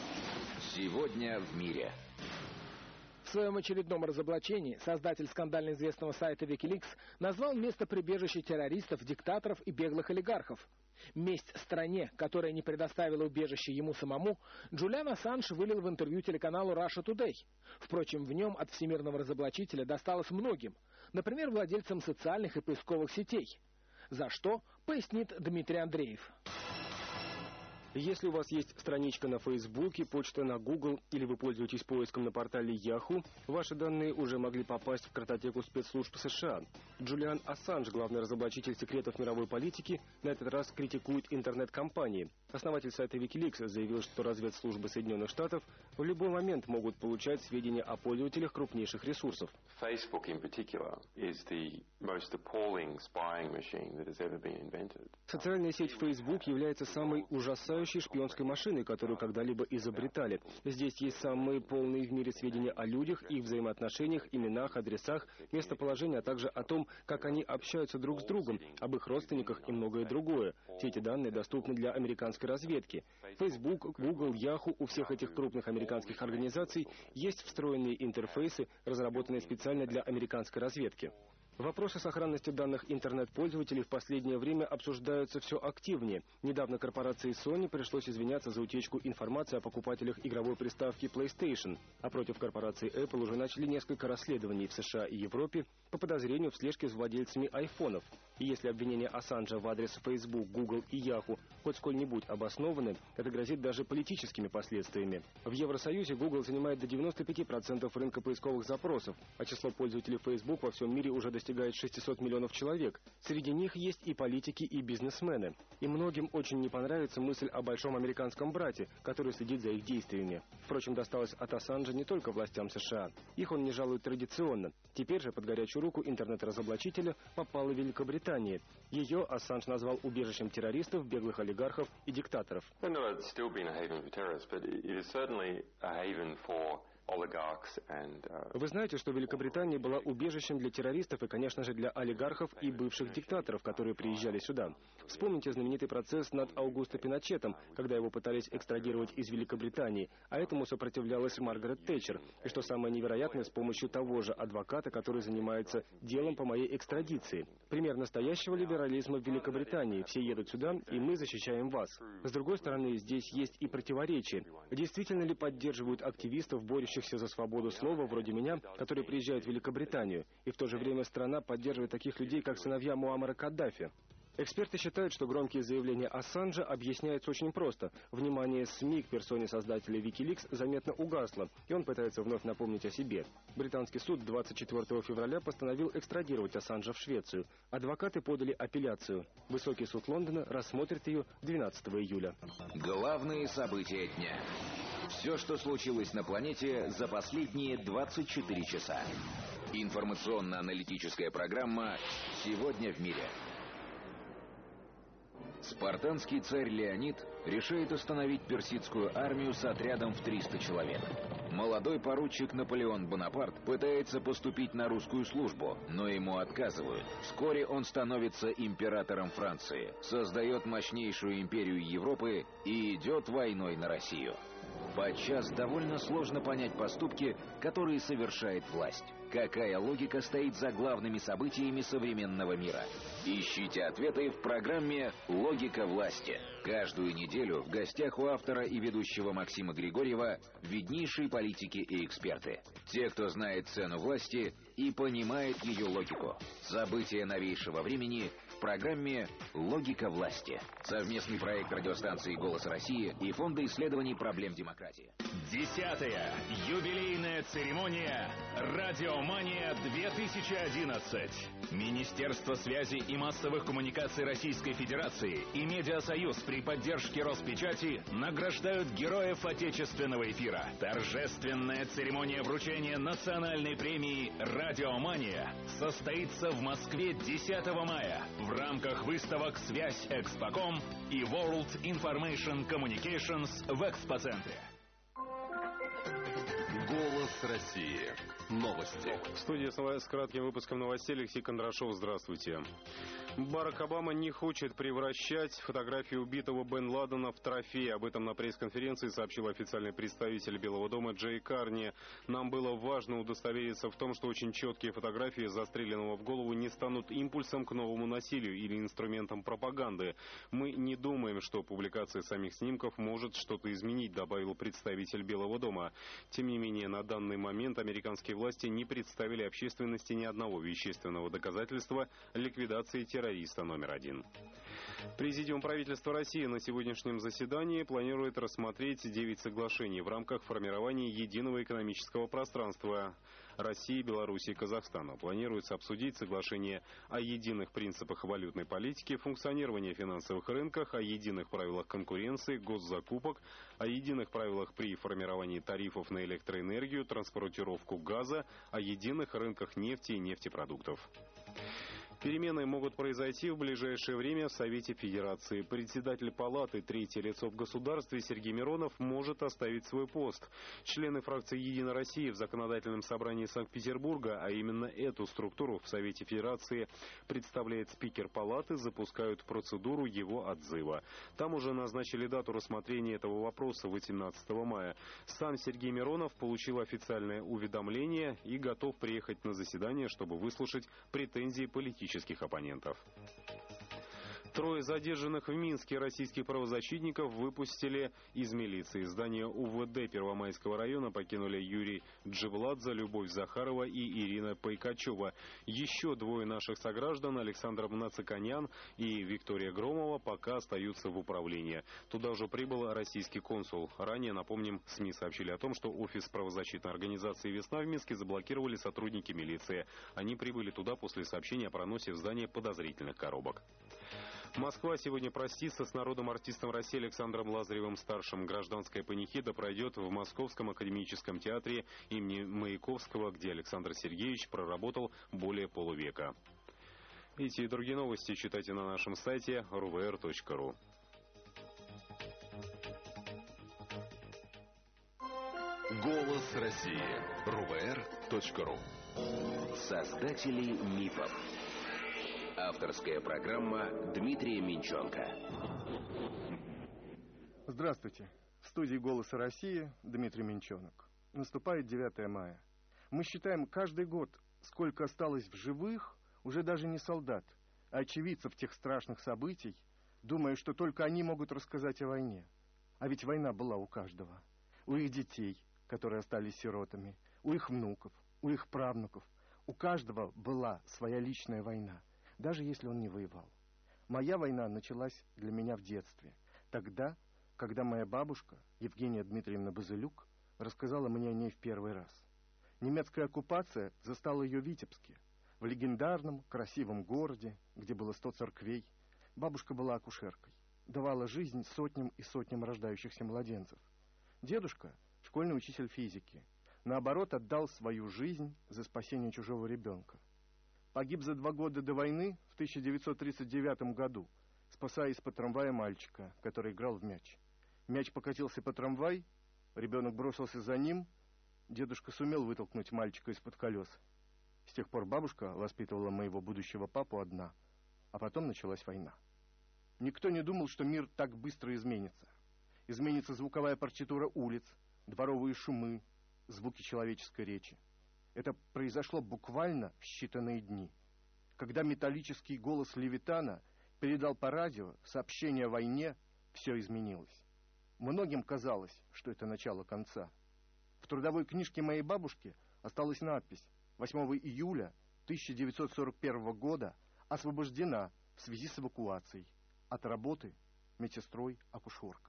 Сегодня в мире. В своем очередном разоблачении создатель скандально известного сайта Wikileaks назвал место прибежища террористов, диктаторов и беглых олигархов. Месть стране, которая не предоставила убежище ему самому, Джулиан Ассанж вылил в интервью телеканалу Russia Today. Впрочем, в нем от всемирного разоблачителя досталось многим, например, владельцам социальных и поисковых сетей. За что, пояснит Дмитрий Андреев. Если у вас есть страничка на Фейсбуке, почта на Google или вы пользуетесь поиском на портале Yahoo, ваши данные уже могли попасть в картотеку спецслужб США. Джулиан Ассанж, главный разоблачитель секретов мировой политики, на этот раз критикует интернет-компании. Основатель сайта Wikileaks заявил, что разведслужбы Соединенных Штатов в любой момент могут получать сведения о пользователях крупнейших ресурсов. Facebook in particular is the most appalling spying machine that has ever been invented. Социальная сеть Facebook является самой ужасающей шпионской машиной, которую когда-либо изобретали. Здесь есть самые полные в мире сведения о людях, их взаимоотношениях, именах, адресах, местоположении, а также о том, как они общаются друг с другом, об их родственниках и многое другое. Все эти данные доступны для американской разведки. Facebook, Google, Yahoo, у всех этих крупных американских организаций есть встроенные интерфейсы, разработанные специально для американской разведки. Вопросы сохранности данных интернет-пользователей в последнее время обсуждаются все активнее. Недавно корпорации Sony пришлось извиняться за утечку информации о покупателях игровой приставки PlayStation, а против корпорации Apple уже начали несколько расследований в США и Европе по подозрению в слежке за владельцами айфонов. И если обвинения Ассанжа в адрес Facebook, Google и Yahoo хоть сколь-нибудь обоснованы, это грозит даже политическими последствиями. В Евросоюзе Google занимает до 95% рынка поисковых запросов, а число пользователей Facebook во всем мире уже достигает 600 миллионов человек. Среди них есть и политики, и бизнесмены. И многим очень не понравится мысль о большом американском брате, который следит за их действиями. Впрочем, досталось от Ассанжа не только властям США. Их он не жалует традиционно. Теперь же под горячую руку интернет-разоблачителя попала Великобритания. Ее Ассанж назвал убежищем террористов, беглых олигархов и диктаторов. Вы знаете, что Великобритания была убежищем для террористов и, конечно же, для олигархов и бывших диктаторов, которые приезжали сюда. Вспомните знаменитый процесс над Аугусто Пиночетом, когда его пытались экстрадировать из Великобритании, а этому сопротивлялась Маргарет Тэтчер. И что самое невероятное, с помощью того же адвоката, который занимается делом по моей экстрадиции. Пример настоящего либерализма в Великобритании. Все едут сюда, и мы защищаем вас. С другой стороны, здесь есть и противоречия. Действительно ли поддерживают активистов, борющихся за свободу слова, вроде меня, которые приезжают в Великобританию, и в то же время страна поддерживает таких людей, как сыновья Муаммара Каддафи? Эксперты считают, что громкие заявления Ассанжа объясняются очень просто. Внимание СМИ к персоне создателя Wikileaks заметно угасло, и он пытается вновь напомнить о себе. Британский суд 24 февраля постановил экстрадировать Ассанжа в Швецию. Адвокаты подали апелляцию. Высокий суд Лондона рассмотрит ее 12 июля. Главные события дня. Все, что случилось на планете за последние 24 часа. Информационно-аналитическая программа «Сегодня в мире». Спартанский царь Леонид решает остановить персидскую армию с отрядом в 300 человек. Молодой поручик Наполеон Бонапарт пытается поступить на русскую службу, но ему отказывают. Вскоре он становится императором Франции, создает мощнейшую империю Европы и идет войной на Россию. Подчас довольно сложно понять поступки, которые совершает власть. Какая логика стоит за главными событиями современного мира? Ищите ответы в программе «Логика власти». Каждую неделю в гостях у автора и ведущего Максима Григорьева виднейшие политики и эксперты. Те, кто знает цену власти и понимает ее логику. События новейшего времени в программе «Логика власти». Совместный проект радиостанции «Голос России» и Фонда исследований проблем демократии. 10-я юбилейная церемония «Радиомания-2011». Министерство связи и массовых коммуникаций Российской Федерации и Медиасоюз при поддержке Роспечати награждают героев отечественного эфира. Торжественная церемония вручения национальной премии «Радиомания» состоится в Москве 10 мая в рамках выставок «Связь Экспоком» и World Information Communications в Экспоцентре. Голос России. Новости. В студии с кратким выпуском новостей Алексей Кондрашов. Здравствуйте. Барак Обама не хочет превращать фотографию убитого Бен Ладена в трофей. Об этом на пресс-конференции сообщил официальный представитель Белого дома Джей Карни. Нам было важно удостовериться в том, что очень четкие фотографии застреленного в голову не станут импульсом к новому насилию или инструментом пропаганды. Мы не думаем, что публикация самих снимков может что-то изменить, добавил представитель Белого дома. Тем не менее, на данный момент американские власти не представили общественности ни одного вещественного доказательства ликвидации террориста номер один. Президиум правительства России на сегодняшнем заседании планирует рассмотреть 9 соглашений в рамках формирования единого экономического пространства России, Беларуси и Казахстана. Планируется обсудить соглашение о единых принципах валютной политики, функционировании финансовых рынках, о единых правилах конкуренции, госзакупок, о единых правилах при формировании тарифов на электроэнергию, транспортировку газа, о единых рынках нефти и нефтепродуктов. Перемены могут произойти в ближайшее время в Совете Федерации. Председатель Палаты, третье лицо в государстве Сергей Миронов может оставить свой пост. Члены фракции «Единая Россия» в Законодательном собрании Санкт-Петербурга, а именно эту структуру в Совете Федерации представляет спикер Палаты, запускают процедуру его отзыва. Там уже назначили дату рассмотрения этого вопроса 18 мая. Сам Сергей Миронов получил официальное уведомление и готов приехать на заседание, чтобы выслушать претензии политических оппонентов. Трое задержанных в Минске российских правозащитников выпустили из милиции. Здание УВД Первомайского района покинули Юрий Джевладзе, Любовь Захарова и Ирина Пайкачева. Еще двое наших сограждан, Александр Нациканян и Виктория Громова, пока остаются в управлении. Туда уже прибыл российский консул. Ранее, напомним, СМИ сообщили о том, что офис правозащитной организации «Весна» в Минске заблокировали сотрудники милиции. Они прибыли туда после сообщения о проносе в здание подозрительных коробок. Москва сегодня простится с народным-артистом России Александром Лазаревым-старшим. Гражданская панихида пройдет в Московском академическом театре имени Маяковского, где Александр Сергеевич проработал более полувека. Эти и другие новости читайте на нашем сайте ruvr.ru. Голос России. ruvr.ru. Создатели мифов. Авторская программа Дмитрия Минченко. Здравствуйте. В студии «Голоса России» Дмитрий Минченок. Наступает 9 мая. Мы считаем каждый год, сколько осталось в живых, уже даже не солдат, а очевидцев тех страшных событий, думая, что только они могут рассказать о войне. А ведь война была у каждого. У их детей, которые остались сиротами, у их внуков, у их правнуков. У каждого была своя личная война, даже если он не воевал. Моя война началась для меня в детстве, тогда, когда моя бабушка, Евгения Дмитриевна Базылюк, рассказала мне о ней в первый раз. Немецкая оккупация застала ее в Витебске, в легендарном красивом городе, где было 100 церквей. Бабушка была акушеркой, давала жизнь сотням и сотням рождающихся младенцев. Дедушка — школьный учитель физики, наоборот, отдал свою жизнь за спасение чужого ребенка. Погиб за 2 года до войны в 1939 году, спасая из-под трамвая мальчика, который играл в мяч. Мяч покатился по трамвай, ребенок бросился за ним, дедушка сумел вытолкнуть мальчика из-под колес. С тех пор бабушка воспитывала моего будущего папу одна, а потом началась война. Никто не думал, что мир так быстро изменится. Изменится звуковая партитура улиц, дворовые шумы, звуки человеческой речи. Это произошло буквально в считанные дни, когда металлический голос Левитана передал по радио сообщение о войне, все изменилось. Многим казалось, что это начало конца. В трудовой книжке моей бабушки осталась надпись: 8 июля 1941 года освобождена в связи с эвакуацией от работы медсестрой-акушеркой.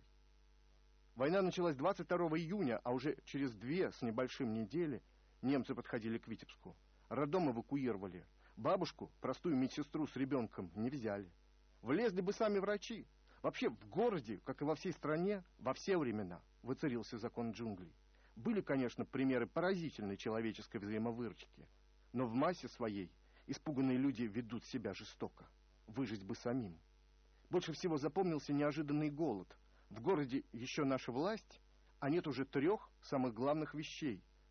Война началась 22 июня, а уже через 2 с небольшим недели немцы подходили к Витебску. Роддом эвакуировали. Бабушку, простую медсестру с ребенком, не взяли. Влезли бы сами врачи. Вообще в городе, как и во всей стране, во все времена воцарился закон джунглей. Были, конечно, примеры поразительной человеческой взаимовыручки, но в массе своей испуганные люди ведут себя жестоко. Выжить бы самим. Больше всего запомнился неожиданный голод. В городе еще наша власть, а нет уже 3 самых главных вещей: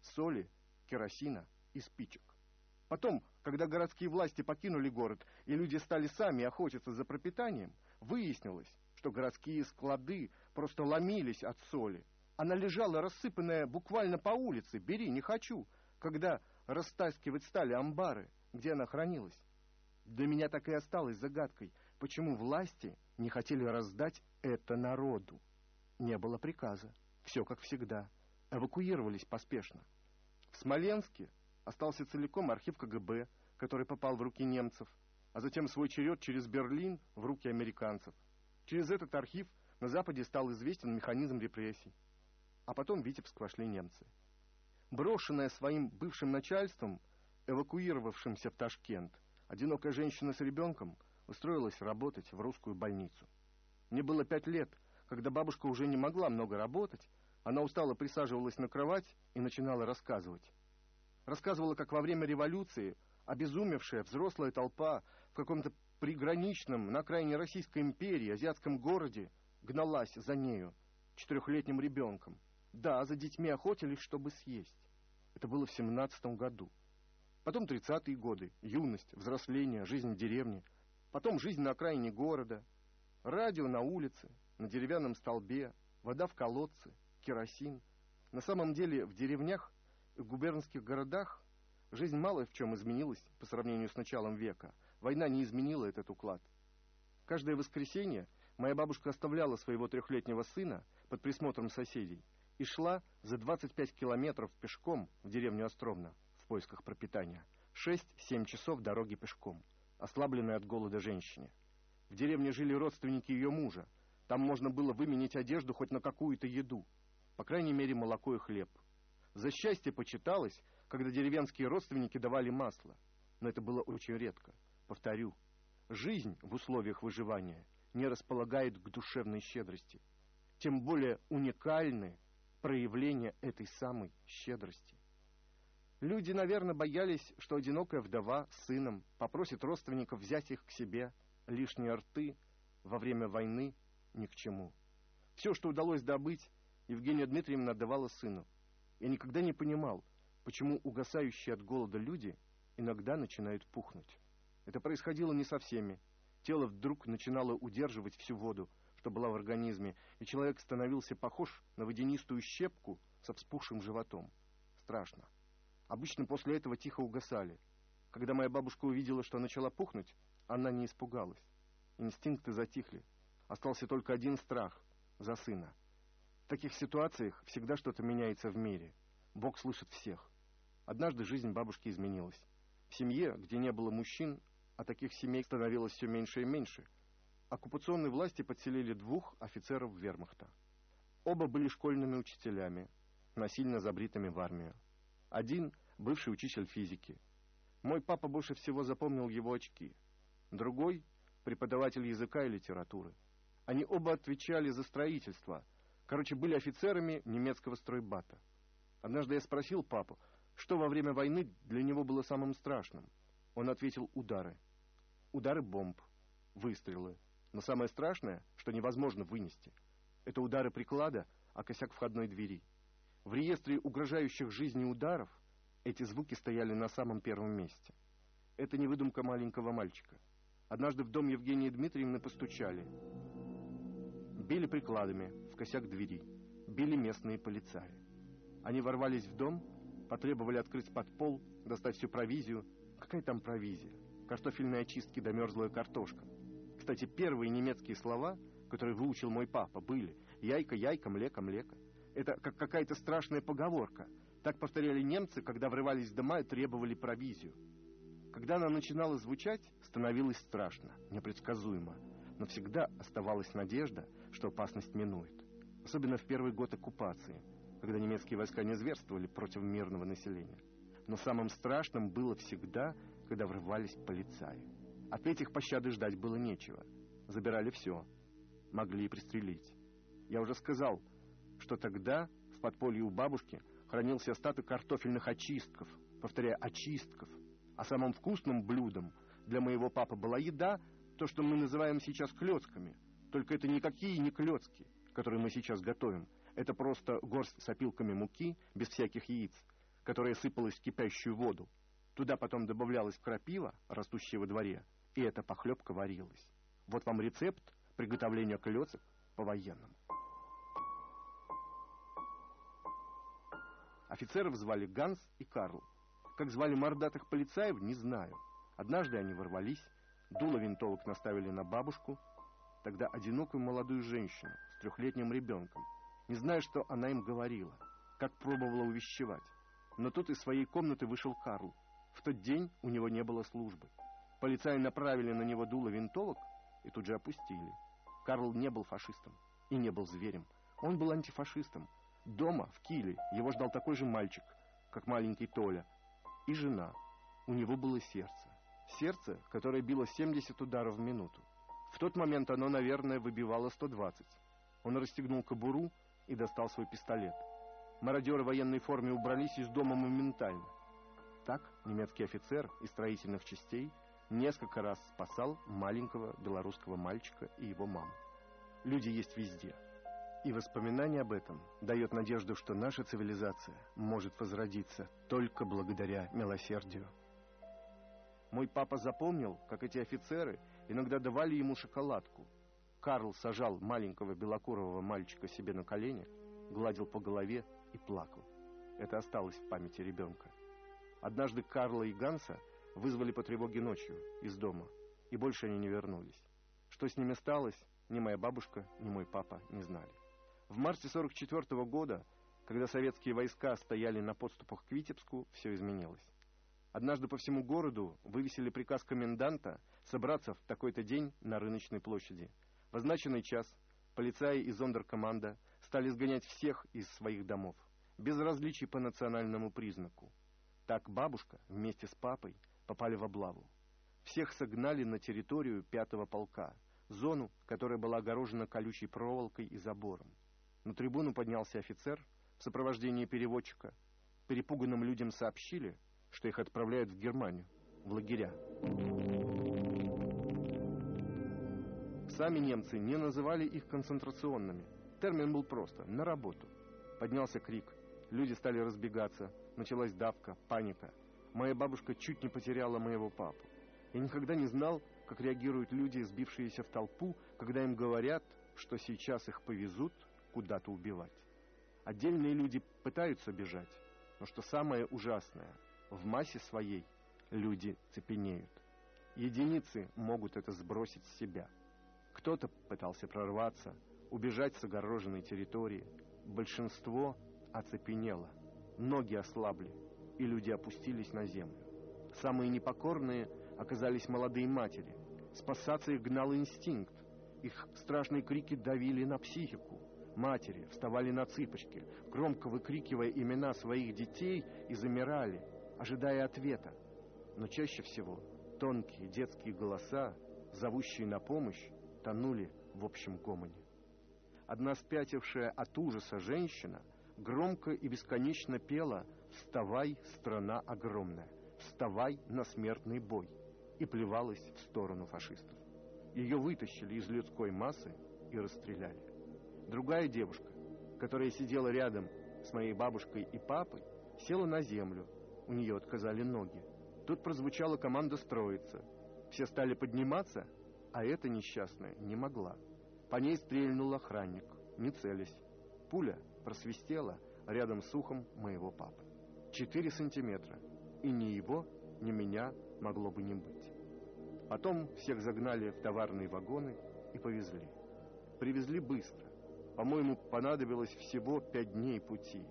соли, керосина и спичек. Потом, когда городские власти покинули город и люди стали сами охотиться за пропитанием, выяснилось, что городские склады просто ломились от соли. Она лежала рассыпанная буквально по улице, бери, не хочу, когда растаскивать стали амбары, где она хранилась. Для меня так и осталось загадкой, почему власти не хотели раздать это народу. Не было приказа, все как всегда, эвакуировались поспешно. В Смоленске остался целиком архив КГБ, который попал в руки немцев, а затем свой черед через Берлин в руки американцев. Через этот архив на Западе стал известен механизм репрессий. А потом в Витебск вошли немцы. Брошенная своим бывшим начальством, эвакуировавшимся в Ташкент, одинокая женщина с ребенком устроилась работать в русскую больницу. Мне было 5 лет, когда бабушка уже не могла много работать, она устало присаживалась на кровать и начинала рассказывать. Рассказывала, как во время революции обезумевшая взрослая толпа в каком-то приграничном, на окраине Российской империи, азиатском городе гналась за нею, 4-летним ребенком. Да, за детьми охотились, чтобы съесть. Это было в 17-м году. Потом 30-е годы, юность, взросление, жизнь в деревне. Потом жизнь на окраине города, радио на улице, на деревянном столбе, вода в колодце, керосин. На самом деле в деревнях и губернских городах жизнь мало в чем изменилась по сравнению с началом века. Война не изменила этот уклад. Каждое воскресенье моя бабушка оставляла своего 3-летнего сына под присмотром соседей и шла за 25 километров пешком в деревню Островна в поисках пропитания. 6-7 часов дороги пешком, ослабленной от голода женщине. В деревне жили родственники ее мужа. Там можно было выменить одежду хоть на какую-то еду. По крайней мере, молоко и хлеб. За счастье почиталось, когда деревенские родственники давали масло. Но это было очень редко. Повторю, жизнь в условиях выживания не располагает к душевной щедрости. Тем более уникальны проявления этой самой щедрости. Люди, наверное, боялись, что одинокая вдова с сыном попросит родственников взять их к себе. Лишние рты во время войны ни к чему. Все, что удалось добыть, Евгения Дмитриевна отдавала сыну. Я никогда не понимал, почему угасающие от голода люди иногда начинают пухнуть. Это происходило не со всеми. Тело вдруг начинало удерживать всю воду, что была в организме, и человек становился похож на водянистую щепку со вспухшим животом. Страшно. Обычно после этого тихо угасали. Когда моя бабушка увидела, что начала пухнуть, она не испугалась. Инстинкты затихли. Остался только один страх за сына. В таких ситуациях всегда что-то меняется в мире. Бог слышит всех. Однажды жизнь бабушки изменилась. В семье, где не было мужчин, а таких семей становилось все меньше и меньше, оккупационные власти подселили 2 офицеров вермахта. Оба были школьными учителями, насильно забритыми в армию. Один – бывший учитель физики. Мой папа больше всего запомнил его очки. Другой – преподаватель языка и литературы. Они оба отвечали за строительство. Короче, были офицерами немецкого стройбата. Однажды я спросил папу, что во время войны для него было самым страшным. Он ответил: удары. Удары бомб, выстрелы. Но самое страшное, что невозможно вынести, это удары приклада о косяк входной двери. В реестре угрожающих жизни ударов эти звуки стояли на самом первом месте. Это не выдумка маленького мальчика. Однажды в дом Евгении Дмитриевны постучали. Били прикладами в косяк двери. Били местные полицаи. Они ворвались в дом, потребовали открыть подпол, достать всю провизию. Какая там провизия? Картофельные очистки да мерзлая картошка. Кстати, первые немецкие слова, которые выучил мой папа, были «яйка, яйка, млека, млека». Это как какая-то страшная поговорка. Так повторяли немцы, когда врывались в дома и требовали провизию. Когда она начинала звучать, становилось страшно, непредсказуемо. Но всегда оставалась надежда, что опасность минует. Особенно в первый год оккупации, когда немецкие войска не зверствовали против мирного населения. Но самым страшным было всегда, когда врывались полицаи. От этих пощады ждать было нечего. Забирали все. Могли и пристрелить. Я уже сказал, что тогда в подполье у бабушки хранился остаток картофельных очистков. Повторяю, очистков. А самым вкусным блюдом для моего папы была еда, то, что мы называем сейчас клёцками. Только это никакие не клёцки, которые мы сейчас готовим. Это просто горсть с опилками муки, без всяких яиц, которая сыпалась в кипящую воду. Туда потом добавлялась крапива, растущая во дворе, и эта похлебка варилась. Вот вам рецепт приготовления клёцок по-военному. Офицеров звали Ганс и Карл. Как звали мордатых полицаев, не знаю. Однажды они ворвались, дуло винтовок наставили на бабушку, тогда одинокую молодую женщину с 3-летним ребенком. Не знаю, что она им говорила, как пробовала увещевать. Но тут из своей комнаты вышел Карл. В тот день у него не было службы. Полицаи направили на него дуло винтовок и тут же опустили. Карл не был фашистом и не был зверем. Он был антифашистом. Дома, в Киле, его ждал такой же мальчик, как маленький Толя, и жена. У него было сердце. Сердце, которое било 70 ударов в минуту. В тот момент оно, наверное, выбивало 120. Он расстегнул кобуру и достал свой пистолет. Мародеры в военной форме убрались из дома моментально. Так немецкий офицер из строительных частей несколько раз спасал маленького белорусского мальчика и его маму. Люди есть везде. И воспоминание об этом дает надежду, что наша цивилизация может возродиться только благодаря милосердию. Мой папа запомнил, как эти офицеры иногда давали ему шоколадку. Карл сажал маленького белокурового мальчика себе на колени, гладил по голове и плакал. Это осталось в памяти ребенка. Однажды Карла и Ганса вызвали по тревоге ночью из дома, и больше они не вернулись. Что с ними сталось, ни моя бабушка, ни мой папа не знали. В марте 1944 года, когда советские войска стояли на подступах к Витебску, все изменилось. Однажды по всему городу вывесили приказ коменданта собраться в такой-то день на рыночной площади. В означенный час полицаи и зондеркоманда стали сгонять всех из своих домов, без различий по национальному признаку. Так бабушка вместе с папой попали в облаву. Всех согнали на территорию 5-го полка, зону, которая была огорожена колючей проволокой и забором. На трибуну поднялся офицер в сопровождении переводчика. Перепуганным людям сообщили, что их отправляют в Германию, в лагеря. Сами немцы не называли их концентрационными. Термин был просто «на работу». Поднялся крик, люди стали разбегаться, началась давка, паника. Моя бабушка чуть не потеряла моего папу. Я никогда не знал, как реагируют люди, сбившиеся в толпу, когда им говорят, что сейчас их повезут куда-то убивать. Отдельные люди пытаются бежать, но что самое ужасное, в массе своей люди цепенеют. Единицы могут это сбросить с себя. Кто-то пытался прорваться, убежать с огороженной территории. Большинство оцепенело, ноги ослабли, и люди опустились на землю. Самые непокорные оказались молодые матери. Спасаться их гнал инстинкт. Их страшные крики давили на психику. Матери вставали на цыпочки, громко выкрикивая имена своих детей, и замирали, ожидая ответа. Но чаще всего тонкие детские голоса, зовущие на помощь, тонули в общем гомоне. Одна спятившая от ужаса женщина громко и бесконечно пела «Вставай, страна огромная! Вставай на смертный бой!» и плевалась в сторону фашистов. Ее вытащили из людской массы и расстреляли. Другая девушка, которая сидела рядом с моей бабушкой и папой, села на землю, у нее отказали ноги. Тут прозвучала команда строиться. Все стали подниматься, а эта несчастная не могла. По ней стрельнул охранник, не целясь. Пуля просвистела рядом с ухом моего папы. 4 сантиметра, и ни его, ни меня могло бы не быть. Потом всех загнали в товарные вагоны и повезли. Привезли быстро. По-моему, понадобилось всего 5 дней пути.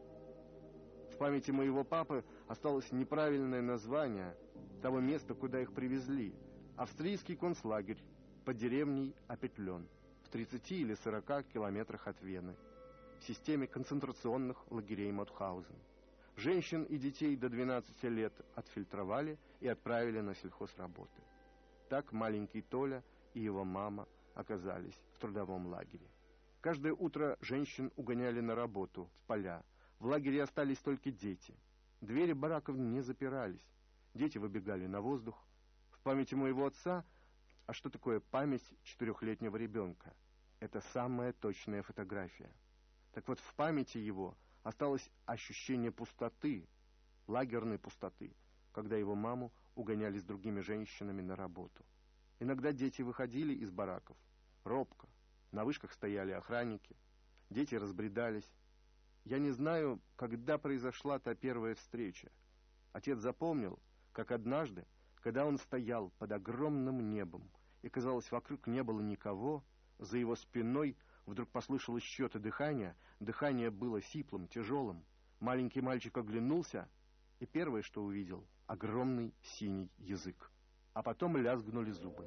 В памяти моего папы осталось неправильное название того места, куда их привезли. Австрийский концлагерь под деревней Опетлен, в 30 или 40 километрах от Вены, в системе концентрационных лагерей Маутхаузен. Женщин и детей до 12 лет отфильтровали и отправили на сельхозработы. Так маленький Толя и его мама оказались в трудовом лагере. Каждое утро женщин угоняли на работу, в поля. В лагере остались только дети. Двери бараков не запирались. Дети выбегали на воздух. В памяти моего отца, а что такое память 4-летнего ребенка? Это самая точная фотография. Так вот, в памяти его осталось ощущение пустоты, лагерной пустоты, когда его маму угоняли с другими женщинами на работу. Иногда дети выходили из бараков, робко, на вышках стояли охранники, дети разбредались. Я не знаю, когда произошла та первая встреча. Отец запомнил, как однажды, когда он стоял под огромным небом, и, казалось, вокруг не было никого, за его спиной вдруг послышалось чье-то дыхание, дыхание было сиплым, тяжелым. Маленький мальчик оглянулся, и первое, что увидел, огромный синий язык. А потом лязгнули зубы.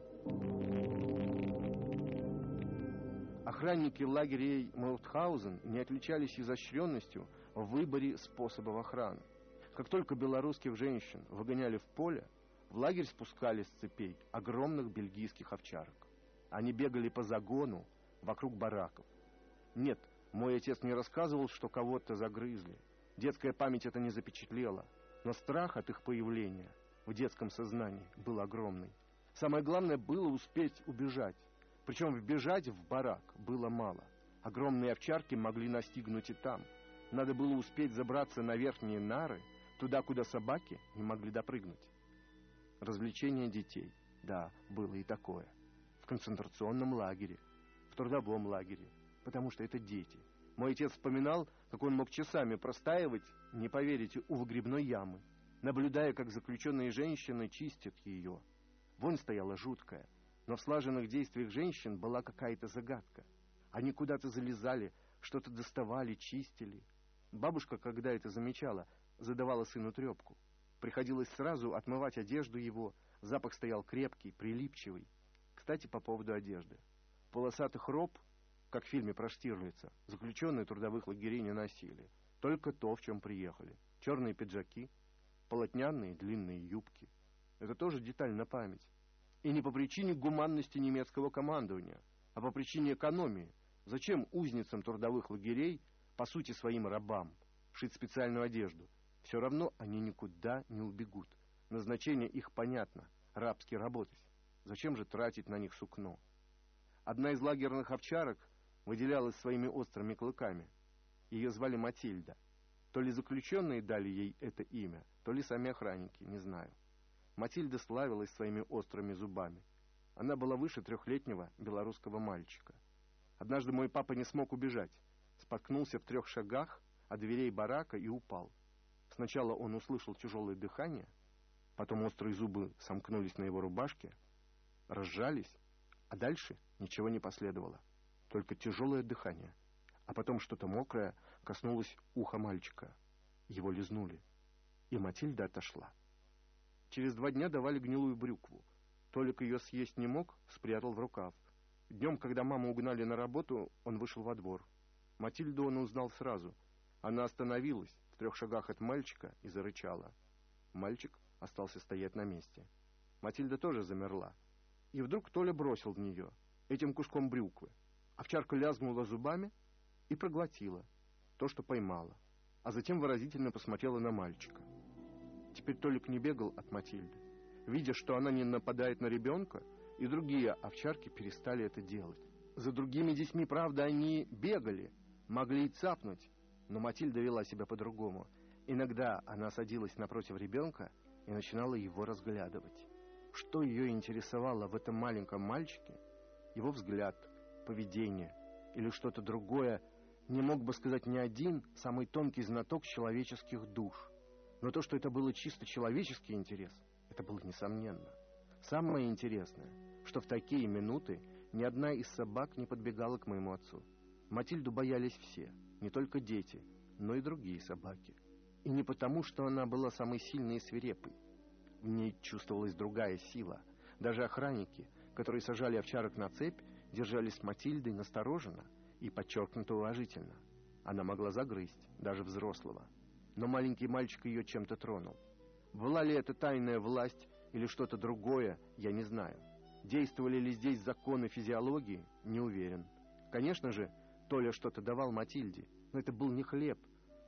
Охранники лагерей Маутхаузен не отличались изощренностью в выборе способов охраны. Как только белорусских женщин выгоняли в поле, в лагерь спускали с цепей огромных бельгийских овчарок. Они бегали по загону вокруг бараков. Нет, мой отец не рассказывал, что кого-то загрызли. Детская память это не запечатлела, но страх от их появления в детском сознании был огромный. Самое главное было успеть убежать. Причем вбежать в барак было мало. Огромные овчарки могли настигнуть и там. Надо было успеть забраться на верхние нары, туда, куда собаки не могли допрыгнуть. Развлечения детей. Да, было и такое. В концентрационном лагере, в трудовом лагере, потому что это дети. Мой отец вспоминал, как он мог часами простаивать, не поверите, у выгребной ямы, наблюдая, как заключенные женщины чистят ее. Вонь стояла жуткая. Но в слаженных действиях женщин была какая-то загадка. Они куда-то залезали, что-то доставали, чистили. Бабушка, когда это замечала, задавала сыну трепку. Приходилось сразу отмывать одежду его, запах стоял крепкий, прилипчивый. Кстати, по поводу одежды. Полосатых роб, как в фильме про Штирлица, заключенные трудовых лагерей не носили. Только то, в чем приехали. Черные пиджаки, полотняные длинные юбки. Это тоже деталь на память. И не по причине гуманности немецкого командования, а по причине экономии. Зачем узницам трудовых лагерей, по сути своим рабам, шить специальную одежду? Все равно они никуда не убегут. Назначение их понятно – рабски работать. Зачем же тратить на них сукно? Одна из лагерных овчарок выделялась своими острыми клыками. Ее звали Матильда. То ли заключенные дали ей это имя, то ли сами охранники, не знаю. Матильда славилась своими острыми зубами. Она была выше 3-летнего белорусского мальчика. Однажды мой папа не смог убежать. Споткнулся в 3 шагах от дверей барака и упал. Сначала он услышал тяжелое дыхание, потом острые зубы сомкнулись на его рубашке, разжались, а дальше ничего не последовало. Только тяжелое дыхание. А потом что-то мокрое коснулось уха мальчика. Его лизнули. И Матильда отошла. Через 2 дня давали гнилую брюкву. Толик ее съесть не мог, спрятал в рукав. Днем, когда маму угнали на работу, он вышел во двор. Матильду он узнал сразу. Она остановилась в 3 шагах от мальчика и зарычала. Мальчик остался стоять на месте. Матильда тоже замерла. И вдруг Толя бросил в нее этим куском брюквы. Овчарка лязгнула зубами и проглотила то, что поймала, а затем выразительно посмотрела на мальчика. Теперь Толик не бегал от Матильды. Видя, что она не нападает на ребенка, и другие овчарки перестали это делать. За другими детьми, правда, они бегали, могли и цапнуть, но Матильда вела себя по-другому. Иногда она садилась напротив ребенка и начинала его разглядывать. Что ее интересовало в этом маленьком мальчике? Его взгляд, поведение или что-то другое, не мог бы сказать ни один самый тонкий знаток человеческих душ. Но то, что это было чисто человеческий интерес, это было несомненно. Самое интересное, что в такие минуты ни одна из собак не подбегала к моему отцу. Матильду боялись все, не только дети, но и другие собаки. И не потому, что она была самой сильной и свирепой. В ней чувствовалась другая сила. Даже охранники, которые сажали овчарок на цепь, держались с Матильдой настороженно и подчеркнуто уважительно. Она могла загрызть даже взрослого. Но маленький мальчик ее чем-то тронул. Была ли это тайная власть или что-то другое, я не знаю. Действовали ли здесь законы физиологии, не уверен. Конечно же, Толя что-то давал Матильде, но это был не хлеб.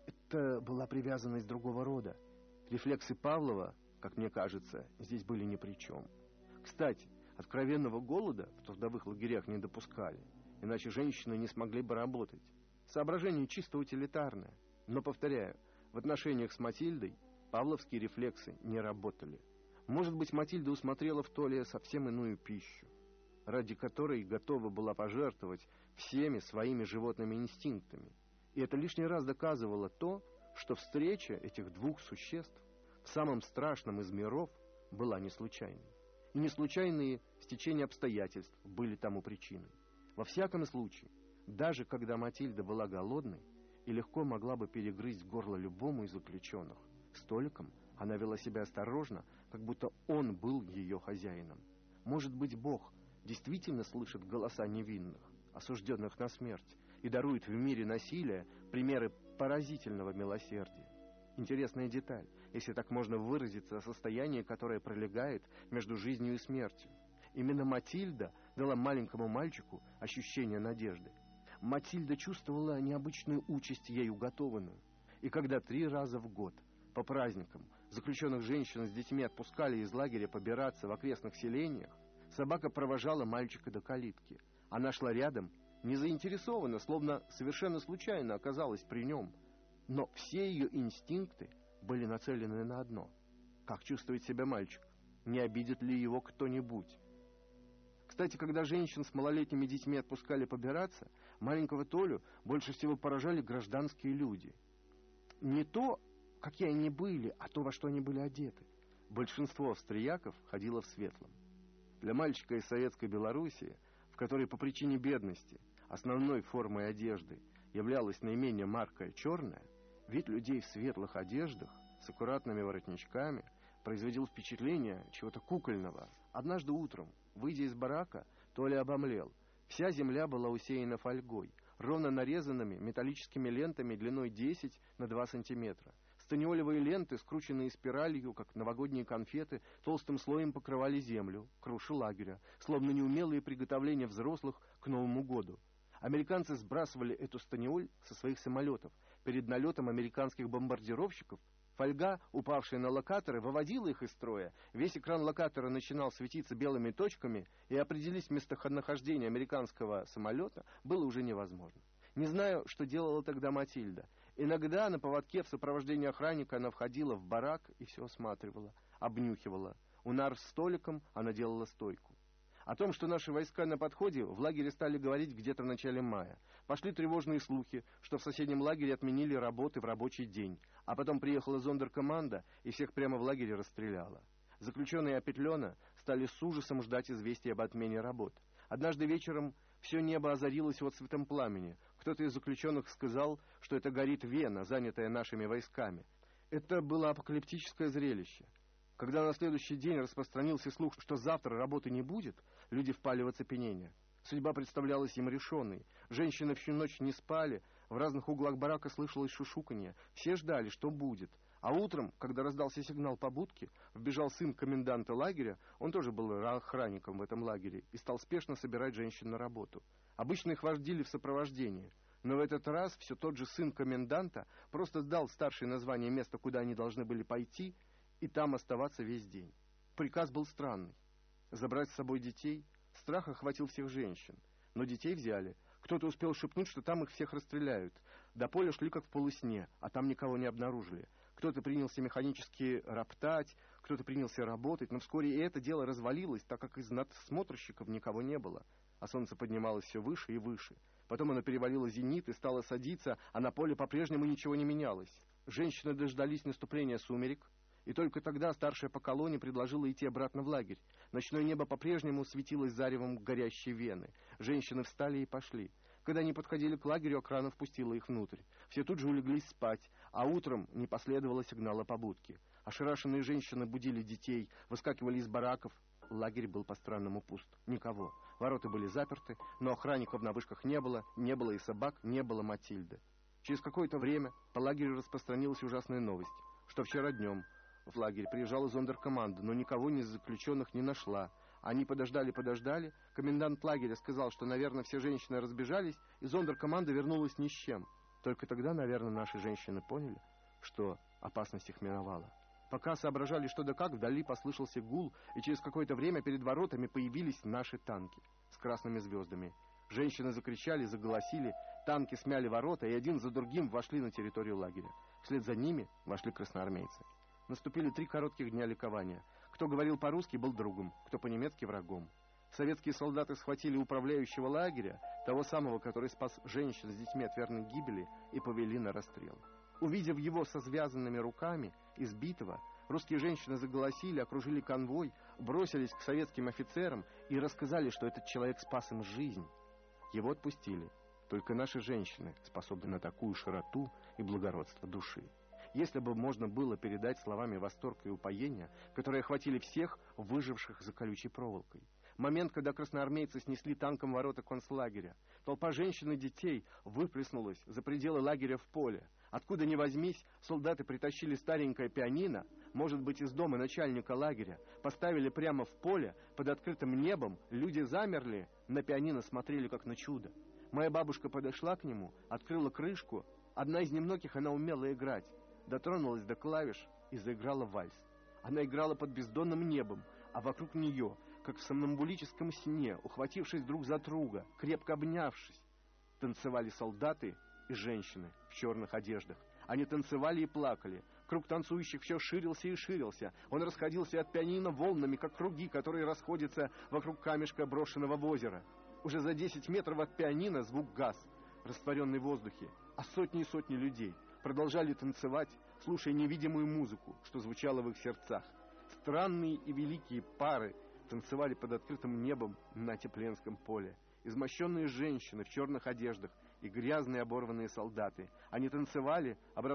Это была привязанность другого рода. Рефлексы Павлова, как мне кажется, здесь были ни при чем. Кстати, откровенного голода в трудовых лагерях не допускали, иначе женщины не смогли бы работать. Соображение чисто утилитарное, но, повторяю, в отношениях с Матильдой Павловские рефлексы не работали. Может быть, Матильда усмотрела в Толе совсем иную пищу, ради которой готова была пожертвовать всеми своими животными инстинктами. И это лишний раз доказывало то, что встреча этих двух существ в самом страшном из миров была не случайной. И не случайные стечения обстоятельств были тому причиной. Во всяком случае, даже когда Матильда была голодной и легко могла бы перегрызть горло любому из заключенных, с Толиком она вела себя осторожно, как будто он был ее хозяином. Может быть, Бог действительно слышит голоса невинных, осужденных на смерть, и дарует в мире насилия примеры поразительного милосердия. Интересная деталь, если так можно выразиться, о состоянии, которое пролегает между жизнью и смертью. Именно Матильда дала маленькому мальчику ощущение надежды. Матильда чувствовала необычную участь, ей уготованную. И когда 3 раза в год, по праздникам, заключенных женщин с детьми отпускали из лагеря побираться в окрестных селениях, собака провожала мальчика до калитки. Она шла рядом, не заинтересованно, словно совершенно случайно оказалась при нем. Но все ее инстинкты были нацелены на одно. Как чувствует себя мальчик? Не обидит ли его кто-нибудь? Кстати, когда женщин с малолетними детьми отпускали побираться, маленького Толю больше всего поражали гражданские люди. Не то, какие они были, а то, во что они были одеты. Большинство австрияков ходило в светлом. Для мальчика из советской Белоруссии, в которой по причине бедности основной формой одежды являлась наименее маркая черная, вид людей в светлых одеждах с аккуратными воротничками производил впечатление чего-то кукольного. Однажды утром, выйдя из барака, Толя обомлел. Вся земля была усеяна фольгой, ровно нарезанными металлическими лентами длиной 10 на 2 сантиметра. Станиолевые ленты, скрученные спиралью, как новогодние конфеты, толстым слоем покрывали землю, крыши лагеря, словно неумелые приготовления взрослых к Новому году. Американцы сбрасывали эту станиоль со своих самолетов. Перед налетом американских бомбардировщиков фольга, упавшая на локаторы, выводила их из строя. Весь экран локатора начинал светиться белыми точками, и определить местонахождение американского самолета было уже невозможно. Не знаю, что делала тогда Матильда. Иногда на поводке в сопровождении охранника она входила в барак и все осматривала, обнюхивала. У нар с Толиком она делала стойку. О том, что наши войска на подходе, в лагере стали говорить где-то в начале мая. Пошли тревожные слухи, что в соседнем лагере отменили работы в рабочий день, а потом приехала зондеркоманда и всех прямо в лагере расстреляла. Заключенные Опетлена стали с ужасом ждать известия об отмене работ. Однажды вечером все небо озарилось отцветом пламени. Кто-то из заключенных сказал, что это горит Вена, занятая нашими войсками. Это было апокалиптическое зрелище. Когда на следующий день распространился слух, что завтра работы не будет, люди впали в оцепенение. Судьба представлялась им решенной. Женщины всю ночь не спали, в разных углах барака слышалось шушуканье. Все ждали, что будет. А утром, когда раздался сигнал по будке, вбежал сын коменданта лагеря, он тоже был охранником в этом лагере, и стал спешно собирать женщин на работу. Обычно их вождили в сопровождении, но в этот раз все тот же сын коменданта просто сдал старшее название места, куда они должны были пойти, и там оставаться весь день. Приказ был странный. Забрать с собой детей. Страх охватил всех женщин. Но детей взяли. Кто-то успел шепнуть, что там их всех расстреляют. До поля шли как в полусне, а там никого не обнаружили. Кто-то принялся механически роптать, кто-то принялся работать, но вскоре и это дело развалилось, так как из надсмотрщиков никого не было. А солнце поднималось все выше и выше. Потом оно перевалило зенит и стало садиться, а на поле по-прежнему ничего не менялось. Женщины дождались наступления сумерек, и только тогда старшая по колонне предложила идти обратно в лагерь. Ночное небо по-прежнему светилось заревом горящей Вены. Женщины встали и пошли. Когда они подходили к лагерю, охрана впустила их внутрь. Все тут же улеглись спать, а утром не последовало сигнала побудки. Ошарашенные женщины будили детей, выскакивали из бараков. Лагерь был по-странному пуст. Никого. Ворота были заперты, но охранников на вышках не было и собак, не было Матильды. Через какое-то время по лагерю распространилась ужасная новость, что вчера днем в лагерь приезжала зондеркоманда, но никого из заключенных не нашла. Они подождали, комендант лагеря сказал, что, наверное, все женщины разбежались, и зондеркоманда вернулась ни с чем. Только тогда, наверное, наши женщины поняли, что опасность их миновала. Пока соображали, что да как, вдали послышался гул, и через какое-то время перед воротами появились наши танки с красными звездами. Женщины закричали, заголосили, танки смяли ворота, и один за другим вошли на территорию лагеря. Вслед за ними вошли красноармейцы. Наступили 3 коротких дня ликования. Кто говорил по-русски, был другом, кто по-немецки — врагом. Советские солдаты схватили управляющего лагеря, того самого, который спас женщин с детьми от верной гибели, и повели на расстрел. Увидев его со связанными руками, избитого, русские женщины заголосили, окружили конвой, бросились к советским офицерам и рассказали, что этот человек спас им жизнь. Его отпустили. Только наши женщины способны на такую широту и благородство души. Если бы можно было передать словами восторг и упоение, которые охватили всех выживших за колючей проволокой. Момент, когда красноармейцы снесли танком ворота концлагеря. Толпа женщин и детей выплеснулась за пределы лагеря в поле. Откуда ни возьмись, солдаты притащили старенькое пианино, может быть, из дома начальника лагеря, поставили прямо в поле, под открытым небом, люди замерли, на пианино смотрели как на чудо. Моя бабушка подошла к нему, открыла крышку, одна из немногих она умела играть, дотронулась до клавиш и заиграла вальс. Она играла под бездонным небом, а вокруг нее, как в сомнамбулическом сне, ухватившись друг за друга, крепко обнявшись, танцевали солдаты и женщины в черных одеждах. Они танцевали и плакали. Круг танцующих все ширился и ширился. Он расходился от пианино волнами, как круги, которые расходятся вокруг камешка, брошенного в озеро. Уже за 10 метров от пианино звук гас, растворенный в воздухе, а сотни и сотни людей продолжали танцевать, слушая невидимую музыку, что звучало в их сердцах. Странные и великие пары танцевали под открытым небом на Тепленском поле. Измощенные женщины в черных одеждах и грязные оборванные солдаты. Они танцевали, образуя